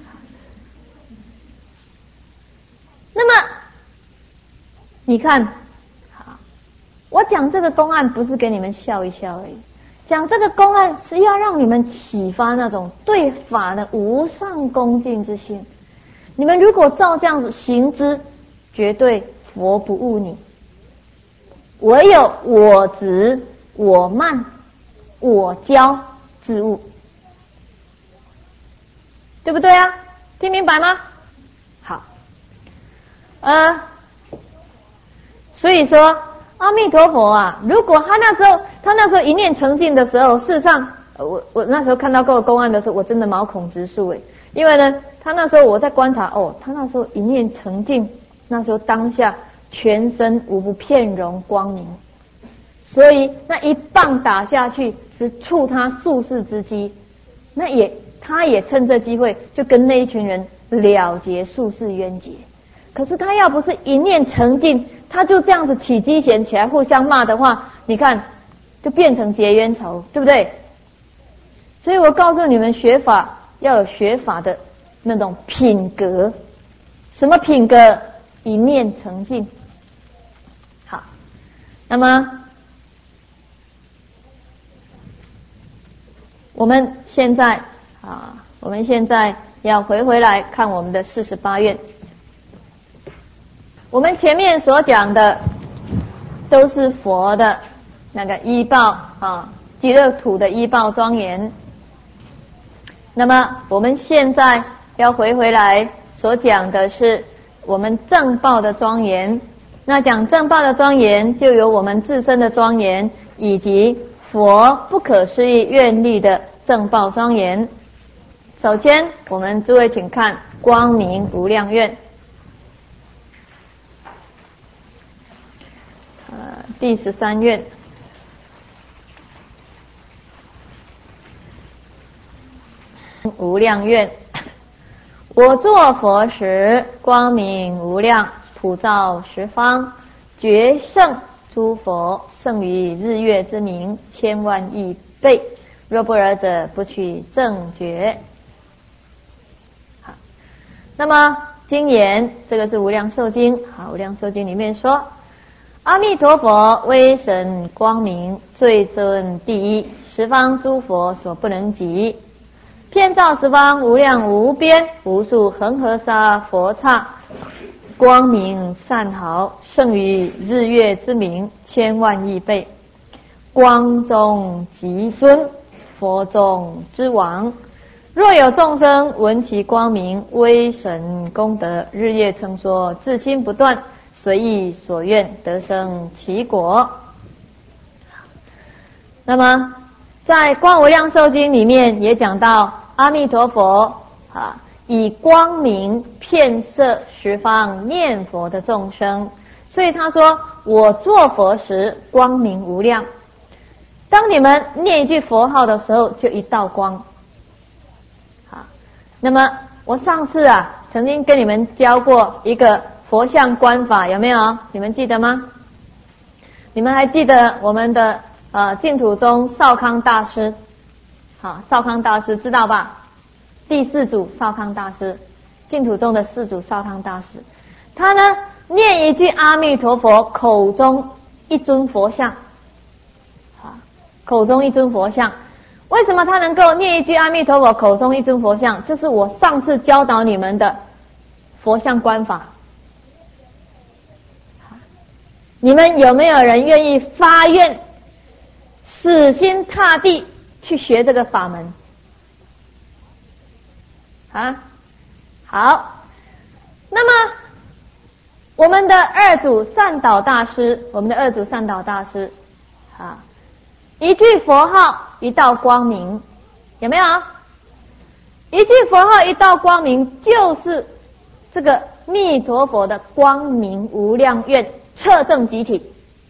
那么你看，好，我讲这个公案不是给你们笑一笑而已，讲这个公案是要让你们启发那种对法的无上恭敬之心。你们如果照这样子行之，绝对佛不误你。唯有我执、我慢、我骄之误，对不对啊？听明白吗？好。 呃，所以说阿弥陀佛啊，如果他那时候他那时候一念成净的时候，事实上我我那时候看到过公案的时候，我真的毛孔直竖诶，因为呢，他那时候我在观察哦，他那时候一念成净，那时候当下全身无不片容光明，所以那一棒打下去是触他宿世之机，那也他也趁这机会就跟那一群人了结宿世冤结。可是他要不是一念成净，他就这样子起机嫌起来互相骂的话，你看就变成结冤仇，对不对？所以我告诉你们，学法要有学法的那种品格。什么品格？一念成净。好，那么我们现在啊，我们现在要回回来看我们的四十八愿。我们前面所讲的都是佛的那个依报啊，极乐土的依报庄严。那么我们现在要回回来所讲的是我们正报的庄严。那讲正报的庄严，就有我们自身的庄严，以及佛不可思议愿力的正报庄严。首先，我们诸位请看光明无量愿。呃，第十三愿，无量愿。我作佛时，光明无量，普照十方，觉胜诸佛，胜于日月之明，千万亿倍。若不尔者，不取正觉。好，那么经言，这个是无量寿经。好，无量寿经里面说，阿弥陀佛威神光明，最尊第一，十方诸佛所不能及，遍照十方无量无边，无数恒河沙佛刹，光明善好，胜于日月之明，千万亿倍。光中极尊，佛中之王。若有众生闻其光明，威神功德，日夜称说，自心不断，随意所愿，得生其果。那么在光无量寿经里面也讲到，阿弥陀佛啊，以光明遍摄十方念佛的众生，所以他说，我作佛时光明无量。当你们念一句佛号的时候，就一道光。好，那么我上次啊曾经跟你们教过一个佛像观法，有没有？你们记得吗？你们还记得我们的呃净土宗少康大师？好，少康大师知道吧？第四祖少康大师，净土宗的四祖少康大师，他呢念一句阿弥陀佛，口中一尊佛像，好，口中一尊佛像。为什么他能够念一句阿弥陀佛，口中一尊佛像？就是我上次教导你们的佛像观法。你们有没有人愿意发愿，死心塌地去学这个法门？啊，好，那么我们的二祖善导大师，我们的二祖善导大师，啊，一句佛号一道光明，有没有？一句佛号一道光明，就是这个弥陀佛的光明无量愿彻证集体。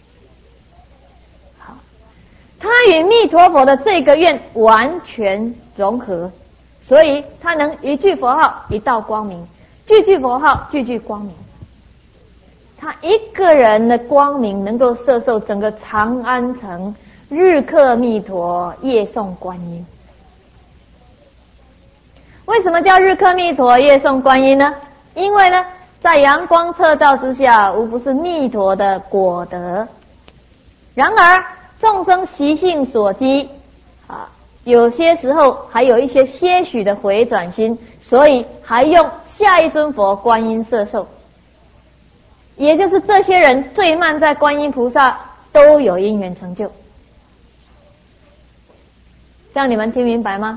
好，他与弥陀佛的这个愿完全融合，所以他能一句佛号一道光明，句句佛号句句光明。他一个人的光明能够摄受整个长安城，日刻弥陀，夜诵观音。为什么叫日刻弥陀，夜诵观音呢？因为呢，在阳光彻照之下，无不是弥陀的果德。然而众生习性所激啊，有些时候还有一些些许的回转心，所以还用下一尊佛观音摄受。也就是这些人最慢在观音菩萨都有因缘成就。这样你们听明白吗？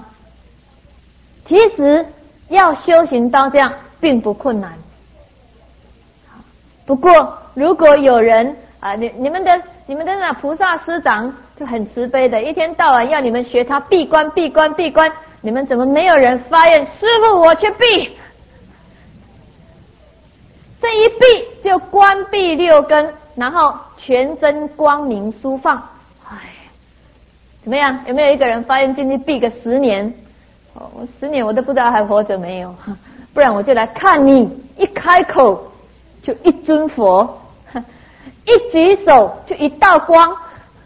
其实要修行到这样并不困难。 不过如果有人啊，你你们的你们的那菩萨师长就很慈悲的，一天到晚要你们学他闭关闭关闭关，你们怎么没有人发愿师父我去闭？这一闭就关闭六根，然后全身光明舒放。哎，怎么样？有没有一个人发愿进去闭个十年？哦，我十年我都不知道还活着没有，不然我就来看你。一开口就一尊佛，一举手就一道光。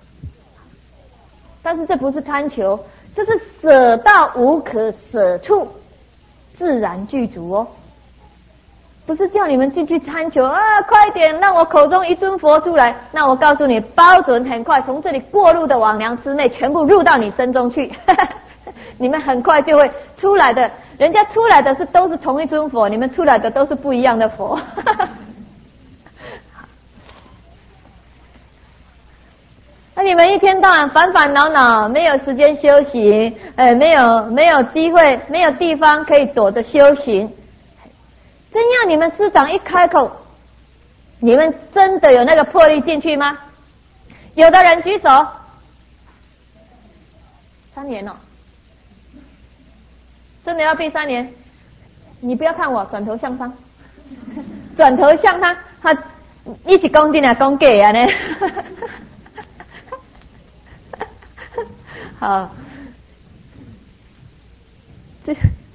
但是这不是贪求，这是舍到无可舍处，自然具足哦。不是叫你们进去贪求啊，快点让我口中一尊佛出来。那我告诉你，包准很快从这里过路的魍魉魑魅全部入到你身中去。你们很快就会出来的，人家出来的是都是同一尊佛，你们出来的都是不一样的佛。那你们一天到晚烦烦恼恼，没有时间修行，呃，没有没有机会，没有地方可以躲着修行。真要你们师长一开口，你们真的有那个魄力进去吗？有的人举手。三年哦，真的要闭三年？你不要看我，转头向他，转头向他，他你是讲真啊，讲假啊呢？好，这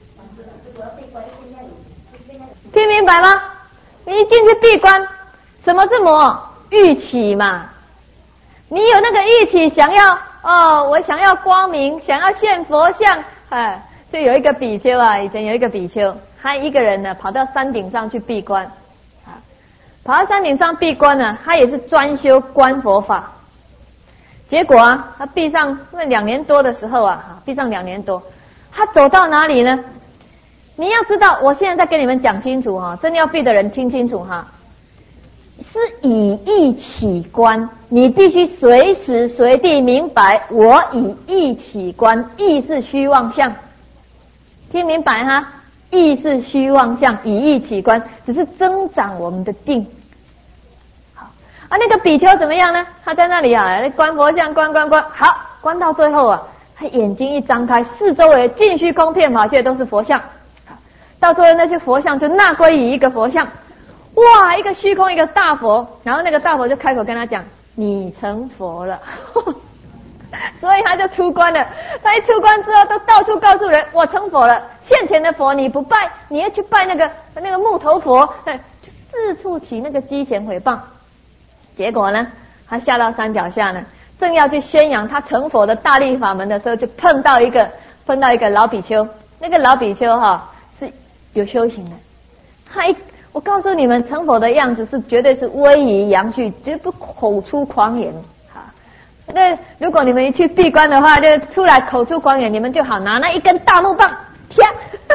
听明白吗？你一进去闭关，什么是魔？欲起嘛。你有那个欲起，想要哦，我想要光明，想要现佛像，哎，就有一个比丘啊，以前有一个比丘，他一个人呢跑到山顶上去闭关，啊，跑到山顶上闭关呢，他也是专修观佛法。结果啊，他闭上那两年多的时候啊，闭上两年多，他走到哪里呢？你要知道，我现在在跟你们讲清楚哈，真的要闭的人听清楚哈，是以意起观，你必须随时随地明白，我以意起观，意是虚妄相，听明白哈？意是虚妄相，以意起观，只是增长我们的定。好啊，那个比丘怎么样呢？他在那里啊，观佛像，观观观，好，观到最后啊，他眼睛一张开，四周围尽虚空遍法界都是佛像。到最后那些佛像就纳归于一个佛像，哇，一个虚空一个大佛，然后那个大佛就开口跟他讲，你成佛了。所以他就出关了。他一出关之后都到处告诉人，我成佛了。现前的佛你不拜，你要去拜那个那个木头佛，就四处起那个讥嫌诽谤。结果呢，他下到山脚下呢，正要去宣扬他成佛的大力法门的时候，就碰到一个碰到一个老比丘。那个老比丘哈是有修行的，他一我告诉你们，成佛的样子是绝对是威仪扬序，绝不口出狂言。好，那如果你们一去闭关的话，就出来口出狂言，你们就好拿那一根大木棒，啪！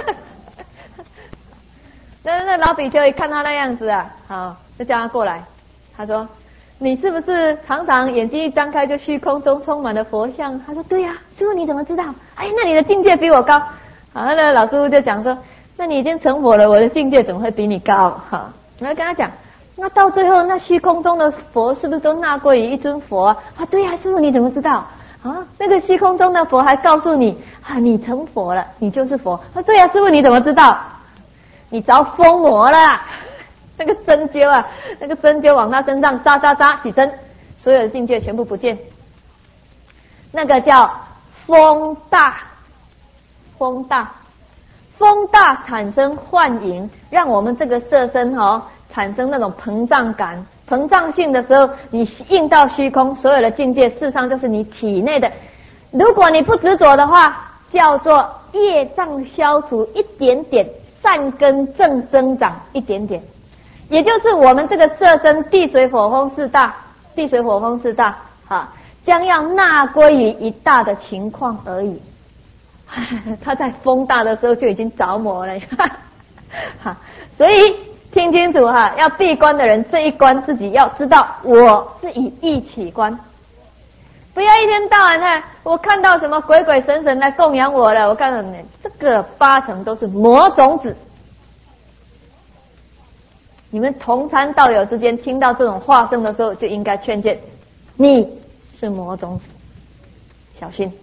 那那老比丘一看他那样子啊，好，就叫他过来。他说：“你是不是常常眼睛一张开就虚空中充满了佛像？”他说：“对呀、啊，师父你怎么知道？哎，那你的境界比我高。”好，那个老师傅就讲说。那你已经成佛了，我的境界怎么会比你高？哈，我要跟他讲，那到最后那虚空中的佛是不是都纳归于一尊佛啊？啊，对呀、啊，师父你怎么知道？啊，那个虚空中的佛还告诉你啊，你成佛了，你就是佛。啊，对呀、啊，师父你怎么知道？你着疯魔了，那个针灸啊，那个针灸往他身上扎扎扎几针，所有的境界全部不见。那个叫风大，风大。风大产生幻影，让我们这个色身哦产生那种膨胀感，膨胀性的时候，你映到虚空，所有的境界事实上就是你体内的。如果你不执着的话，叫做业障消除一点点，善根正增长一点点，也就是我们这个色身地水火风四大，地水火风四大啊，将要纳归于一大的情况而已。他在风大的时候就已经着魔了，哈，所以听清楚哈，要闭关的人这一关自己要知道，我是以意起关，不要一天到晚呢，我看到什么鬼鬼神神来供养我了，我告诉你，这个八成都是魔种子， 你们同参道友之间听到这种话声的时候，就应该劝谏，你是魔种子，小心。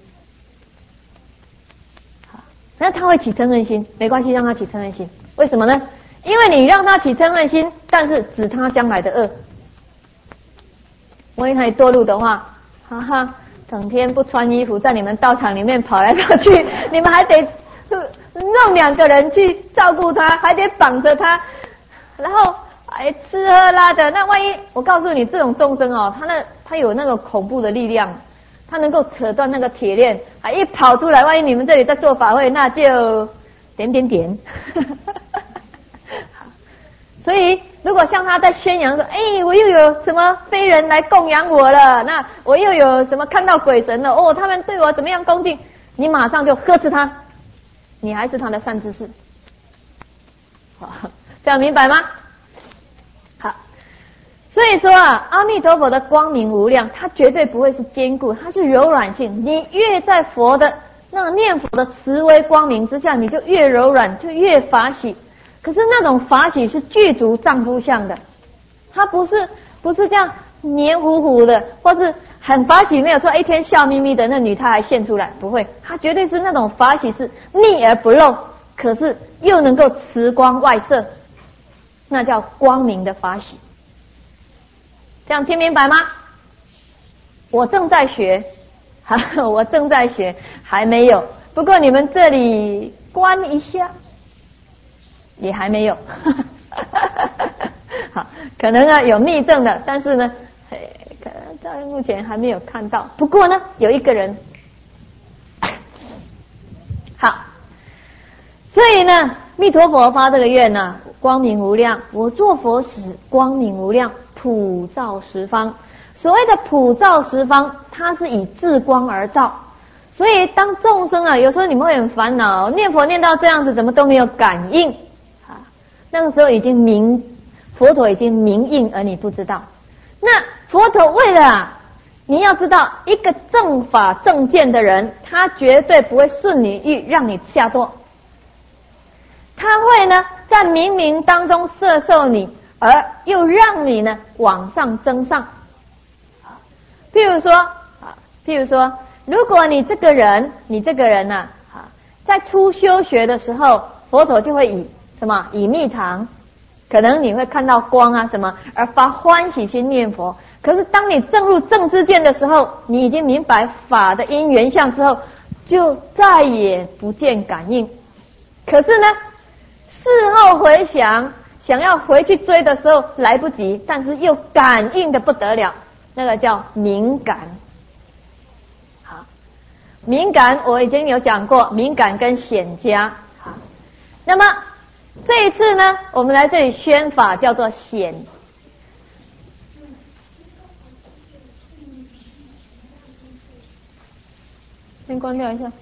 好，那他会起嗔恨心，没关系，让他起嗔恨心。为什么呢？因为你让他起嗔恨心，但是指他将来的恶。万一他一堕入的话，哈哈，整天不穿衣服，在你们道场里面跑来跑去，你们还得弄两个人去照顾他，还得绑着他，然后还吃喝拉的。那万一我告诉你，这种众生哦，他那他有那个恐怖的力量，他能够扯断那个铁链，还一跑出来，万一你们这里在做法会，那就点点点。所以如果像他在宣扬说，哎，我又有什么非人来供养我了，那我又有什么看到鬼神了，哦，他们对我怎么样恭敬，你马上就呵斥他，你还是他的善知识。好，这样明白吗？好，所以说啊，阿弥陀佛的光明无量，它绝对不会是坚固，它是柔软性。你越在佛的那个念佛的慈威光明之下，你就越柔软，就越法喜。可是那种法喜是具足丈夫相的，它不是不是这样黏糊糊的，或是很法喜没有错，一天笑眯眯的那女她还现出来，不会，她绝对是那种法喜是密而不露，可是又能够慈光外射，那叫光明的法喜。这样听明白吗？我正在学，我正在学，还没有，不过你们这里观一下。也还没有，好，可能呢有密证的，但是呢，可能在目前还没有看到。不过呢，有一个人，好，所以呢，弥陀佛发这个愿呢，光明无量，我作佛时光明无量，普照十方。所谓的普照十方，它是以智光而照。所以当众生啊，有时候你们会很烦恼，念佛念到这样子，怎么都没有感应。那个时候已经明，佛陀已经明应，而你不知道。那佛陀为了啊，你要知道，一个正法正见的人，他绝对不会顺你意让你下堕，他会呢在冥冥当中摄受你，而又让你呢往上增上。譬如说啊，譬如说，如果你这个人，你这个人呐、啊，在初修学的时候，佛陀就会以什么以蜜糖，可能你会看到光啊什么，而发欢喜心念佛。可是当你证入正知见的时候，你已经明白法的因缘相之后，就再也不见感应。可是呢，事后回想，想要回去追的时候来不及，但是又感应的不得了，那个叫敏感。好，敏感我已经有讲过，敏感跟显家。好，那么这一次呢，我们来这里宣法叫做显。先关掉一下。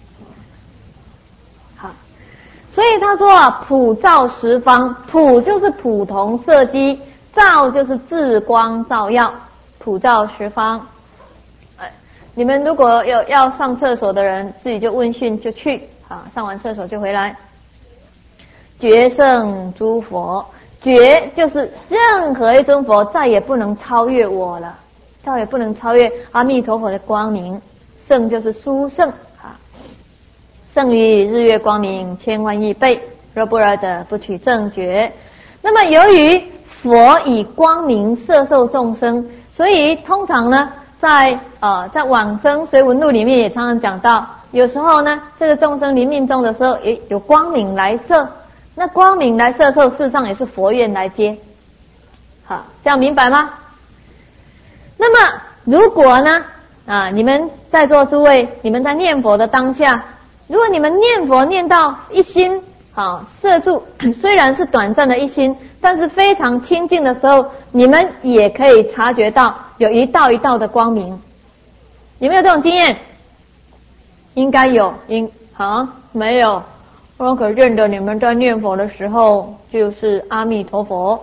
好，所以他说啊，普照十方，普就是普通色机，照就是智光照耀，普照十方。哎，你们如果有要上厕所的人，自己就问讯就去，啊，上完厕所就回来。觉胜诸佛，觉就是任何一尊佛再也不能超越我了，再也不能超越阿弥陀佛的光明。胜就是殊胜啊，胜于日月光明千万亿倍，若不尔者，不取正觉。那么由于佛以光明摄受众生，所以通常呢，在呃在往生随文录里面也常常讲到，有时候呢，这个众生临命终的时候，也有光明来摄。那光明来摄受，事实上也是佛愿来接。好，这样明白吗？那么如果呢啊，你们在座诸位，你们在念佛的当下，如果你们念佛念到一心，好摄住，虽然是短暂的一心，但是非常清净的时候，你们也可以察觉到有一道一道的光明。有没有这种经验？应该有，应好没有？我可认得你们在念佛的时候就是阿弥陀佛。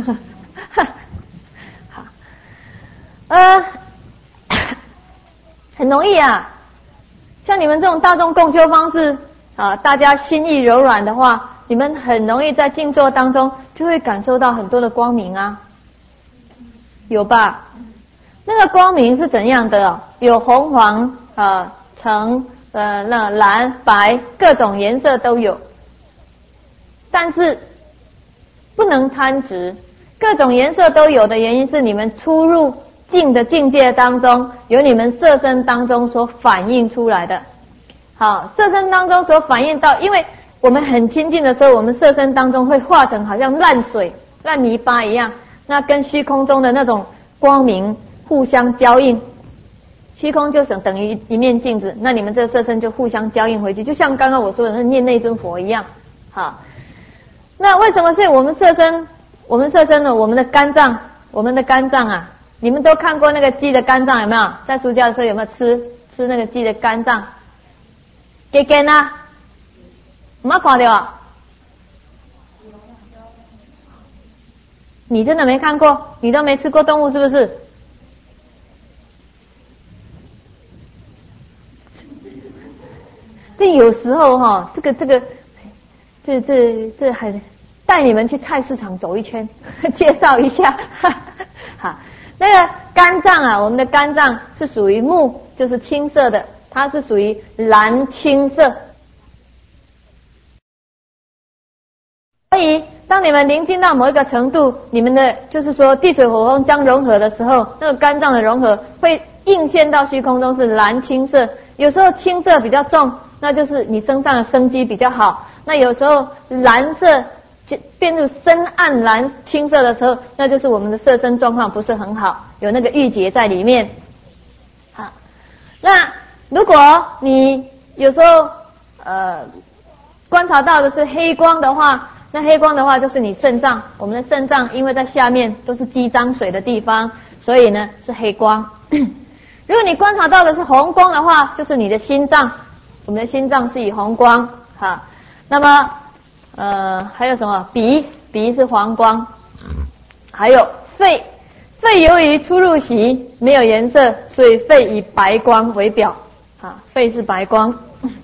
好，呃，很容易啊。像你们这种大众共修方式啊，大家心意柔软的话， 你们很容易在静坐当中就会感受到很多的光明啊，有吧？那个光明是怎样的？有红黄呃橙呃那蓝白各种颜色都有，但是不能贪执。各种颜色都有的原因是你们出入静的境界当中，由你们色身当中所反映出来的。好，色身当中所反映到，因为我们很亲近的时候，我们色身当中会化成好像烂水、烂泥巴一样，那跟虚空中的那种光明互相交映，虚空就等于一面镜子，那你们这个色身就互相交映回去，就像刚刚我说的那念那尊佛一样。好，那为什么是我们色身？我们色身呢？我们的肝脏，我们的肝脏啊，你们都看过那个鸡的肝脏有没有？在暑假的时候有没有吃吃那个鸡的肝脏？给给呢？没看到啊？你真的没看过？你都没吃过动物是不是？这有时候哈、哦，这个这个，这这这还带你们去菜市场走一圈，介绍一下。好，那个肝脏啊，我们的肝脏是属于木，就是青色的，它是属于蓝青色。所以当你们临近到某一个程度，你们的就是说地水火风相融合的时候，那个肝脏的融合会映现到虚空中是蓝青色。有时候青色比较重，那就是你身上的生机比较好。那有时候蓝色变入深暗蓝青色的时候，那就是我们的色身状况不是很好，有那个郁结在里面。好，那如果你有时候呃观察到的是黑光的话，那黑光的话就是你肾脏，我们的肾脏因为在下面都是积脏水的地方，所以呢是黑光。如果你观察到的是红光的话，就是你的心脏，我们的心脏是以红光。哈，那么呃还有什么？鼻，鼻是黄光，还有肺，肺由于出入息没有颜色，所以肺以白光为表。啊，肺是白光。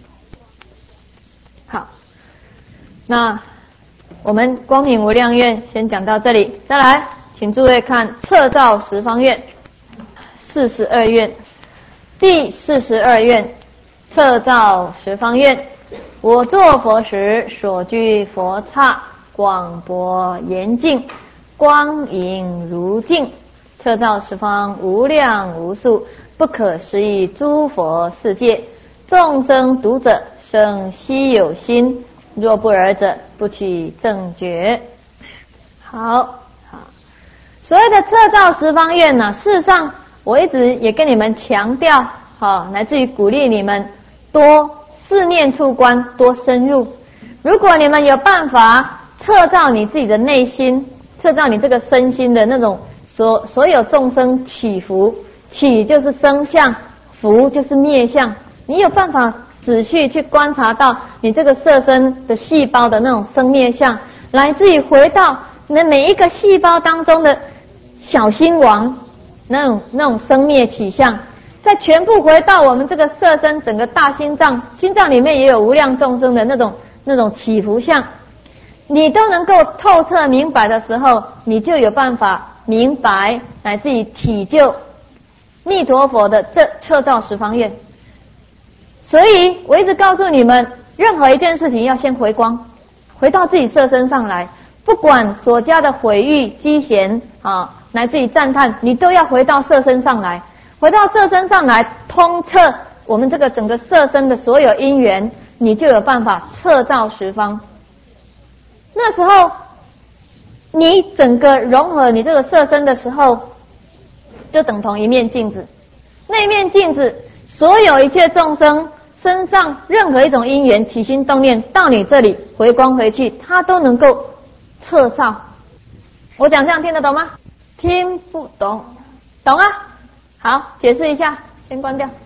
好，那我们光明无量愿先讲到这里，再来请诸位看测照十方愿四十二愿，第四十二愿测照十方愿。我作佛时，所居佛刹广博严净，光影如镜，测照十方无量无数不可思议诸佛世界，众生读者生希有心，若不尔者，不取正觉。好，好，所谓的测照十方愿呢，事实上我一直也跟你们强调，好，来自于鼓励你们多四念处观，多深入。如果你们有办法测照你自己的内心，测照你这个身心的那种所所有众生起伏，起就是生相，伏就是灭相，你有办法仔细去观察到你这个色身的细胞的那种生灭相，来自于回到你的每一个细胞当中的小心王那种那种生灭起相，再全部回到我们这个色身整个大心脏，心脏里面也有无量众生的那种那种起伏相，你都能够透彻明白的时候，你就有办法明白乃至于体就弥陀佛的这测照十方愿。所以我一直告诉你们，任何一件事情要先回光，回到自己色身上来，不管所加的毁誉讥嫌啊，乃至于赞叹，你都要回到色身上来，回到色身上来通彻我们这个整个色身的所有因缘，你就有办法测照十方。那时候你整个融合你这个色身的时候，就等同一面镜子，那一面镜子所有一切众生身上任何一种因缘起心动念到你这里回光回去，它都能够测照。我讲这样听得懂吗？听不懂？懂啊？好，解释一下，先关掉。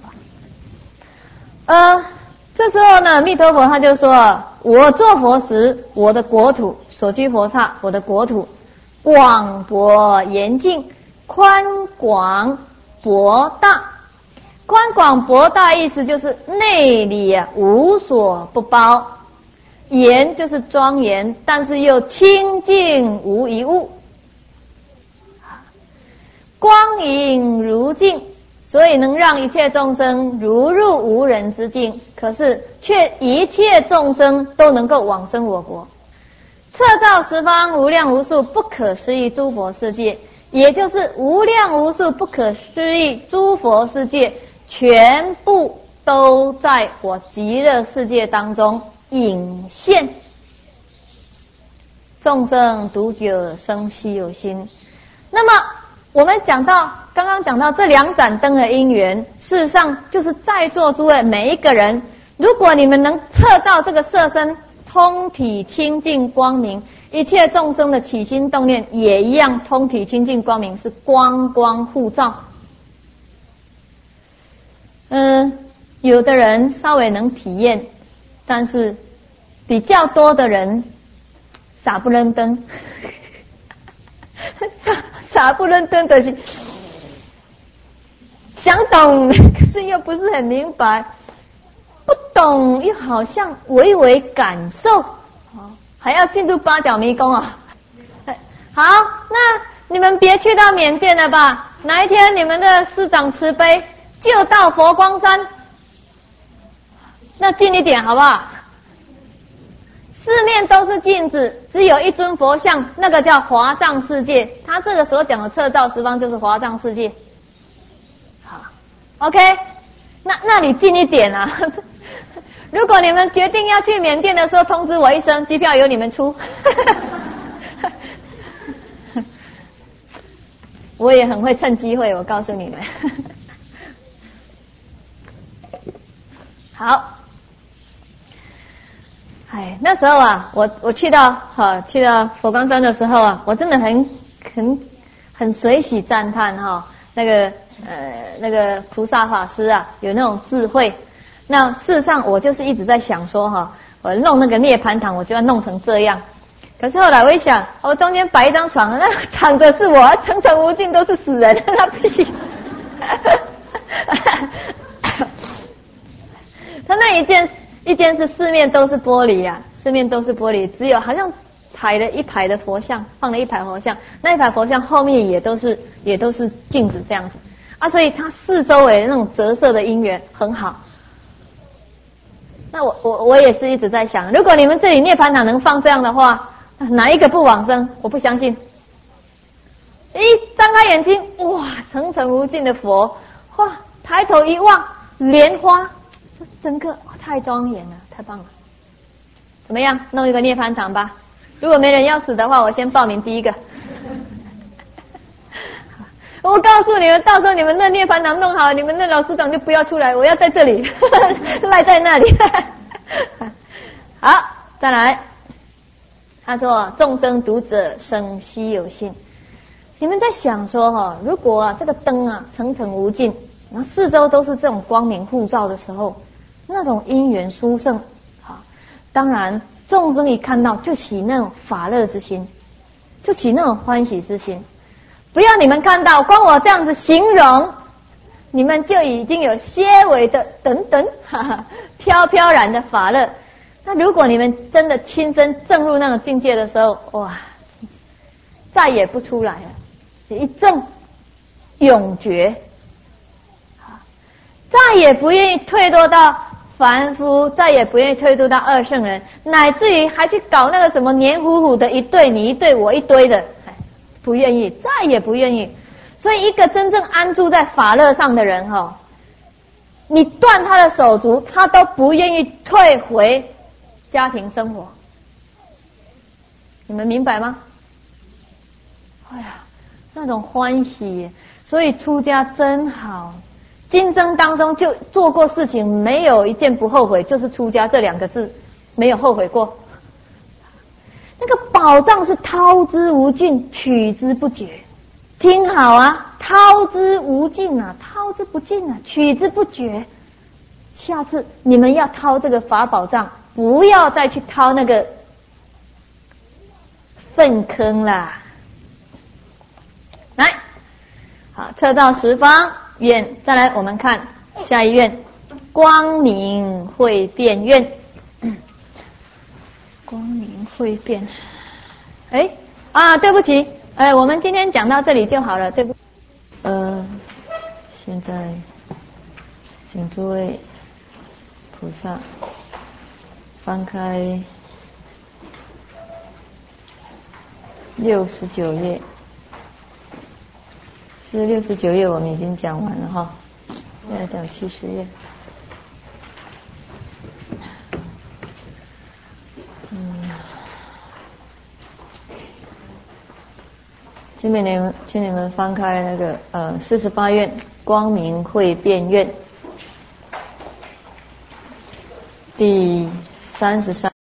呃，这时候呢，弥陀佛他就说，我做佛时，我的国土所居佛刹，我的国土广博严净，宽广博大。宽广博大意思就是内里啊无所不包， 严就是庄严，但是又清净无一物，光影如镜，所以能让一切众生如入无人之境，可是却一切众生都能够往生我国。测照十方无量无数不可思议诸佛世界，也就是无量无数不可思议诸佛世界，全部都在我极乐世界当中隐现。众生独觉生稀有心。那么我们讲到刚刚讲到这两盏灯的因缘，事实上就是在座诸位每一个人，如果你们能测到这个色身通体清净光明，一切众生的起心动念也一样通体清净光明，是光光互照。嗯，有的人稍微能体验，但是比较多的人傻不愣登，傻傻不愣登的是想懂，可是又不是很明白，不懂又好像微微感受，还要进入八角迷宫啊！好，那你们别去到缅甸了吧？哪一天你们的师长慈悲，就到佛光山，那近一点好不好？四面都是镜子，只有一尊佛像，那个叫华藏世界。他这个所讲的测照十方就是华藏世界。好 ，OK， 那那你近一点啊。如果你们决定要去缅甸的时候，通知我一声，机票由你们出。我也很会趁机会，我告诉你们。好。哎，那时候啊，我我去到哈、啊、去到佛光山的时候啊，我真的很很很随喜赞叹哈、啊，那个呃那个菩萨法师啊，有那种智慧。那事实上我就是一直在想说哈、啊，我弄那个涅槃堂，我就要弄成这样。可是后来我一想，我中间摆一张床，那躺着是我，层层无尽都是死人，那不行。他那一件。一间是四面都是玻璃啊，四面都是玻璃，只有好像踩了一排的佛像，放了一排佛像，那一排佛像后面也都是也都是镜子这样子啊，所以它四周围那种折射的因缘很好。那我我我也是一直在想，如果你们这里涅槃堂能放这样的话，哪一个不往生？我不相信。一张开眼睛，哇，层层无尽的佛，哇，抬头一望，莲花。这整个、哦、太庄严了，太棒了！怎么样，弄一个涅槃堂吧？如果没人要死的话，我先报名第一个。我告诉你们，到时候你们那涅槃堂弄好，你们那老师长就不要出来，我要在这里赖在那里。好，再来。他说：“众生独者生稀有性。”你们在想说哈、哦，如果、啊、这个灯啊层层无尽，然后四周都是这种光明互照的时候，那种因缘殊胜，好，当然众生一看到就起那种法乐之心，就起那种欢喜之心。不要你们看到，光我这样子形容，你们就已经有些微的等等，哈哈，飘飘然的法乐。那如果你们真的亲身证入那种境界的时候，哇，再也不出来了，一证永绝。再也不愿意退堕到凡夫，再也不愿意退堕到二圣人，乃至于还去搞那个什么黏糊糊的一对你一对我一堆的，不愿意，再也不愿意。所以一个真正安住在法乐上的人哈、哦，你断他的手足，他都不愿意退回家庭生活。你们明白吗？哎呀，那种欢喜，所以出家真好。今生当中就做过事情，没有一件不后悔，就是出家这两个字没有后悔过。那个宝藏是掏之无尽，取之不绝。听好啊，掏之无尽啊，掏之不尽啊，取之不绝。下次你们要掏这个法宝藏，不要再去掏那个粪坑啦。来，好，测到十方愿，再来我们看下一愿，光明会变愿。 光明会变。 哎啊，对不起，哎，我们今天讲到这里就好了，对不起。呃，现在请诸位菩萨翻开六十九页，是六十九页我们已经讲完了哈，现在讲七十页。嗯，请你们，请你们翻开那个呃四十八愿光明会变愿第三十三。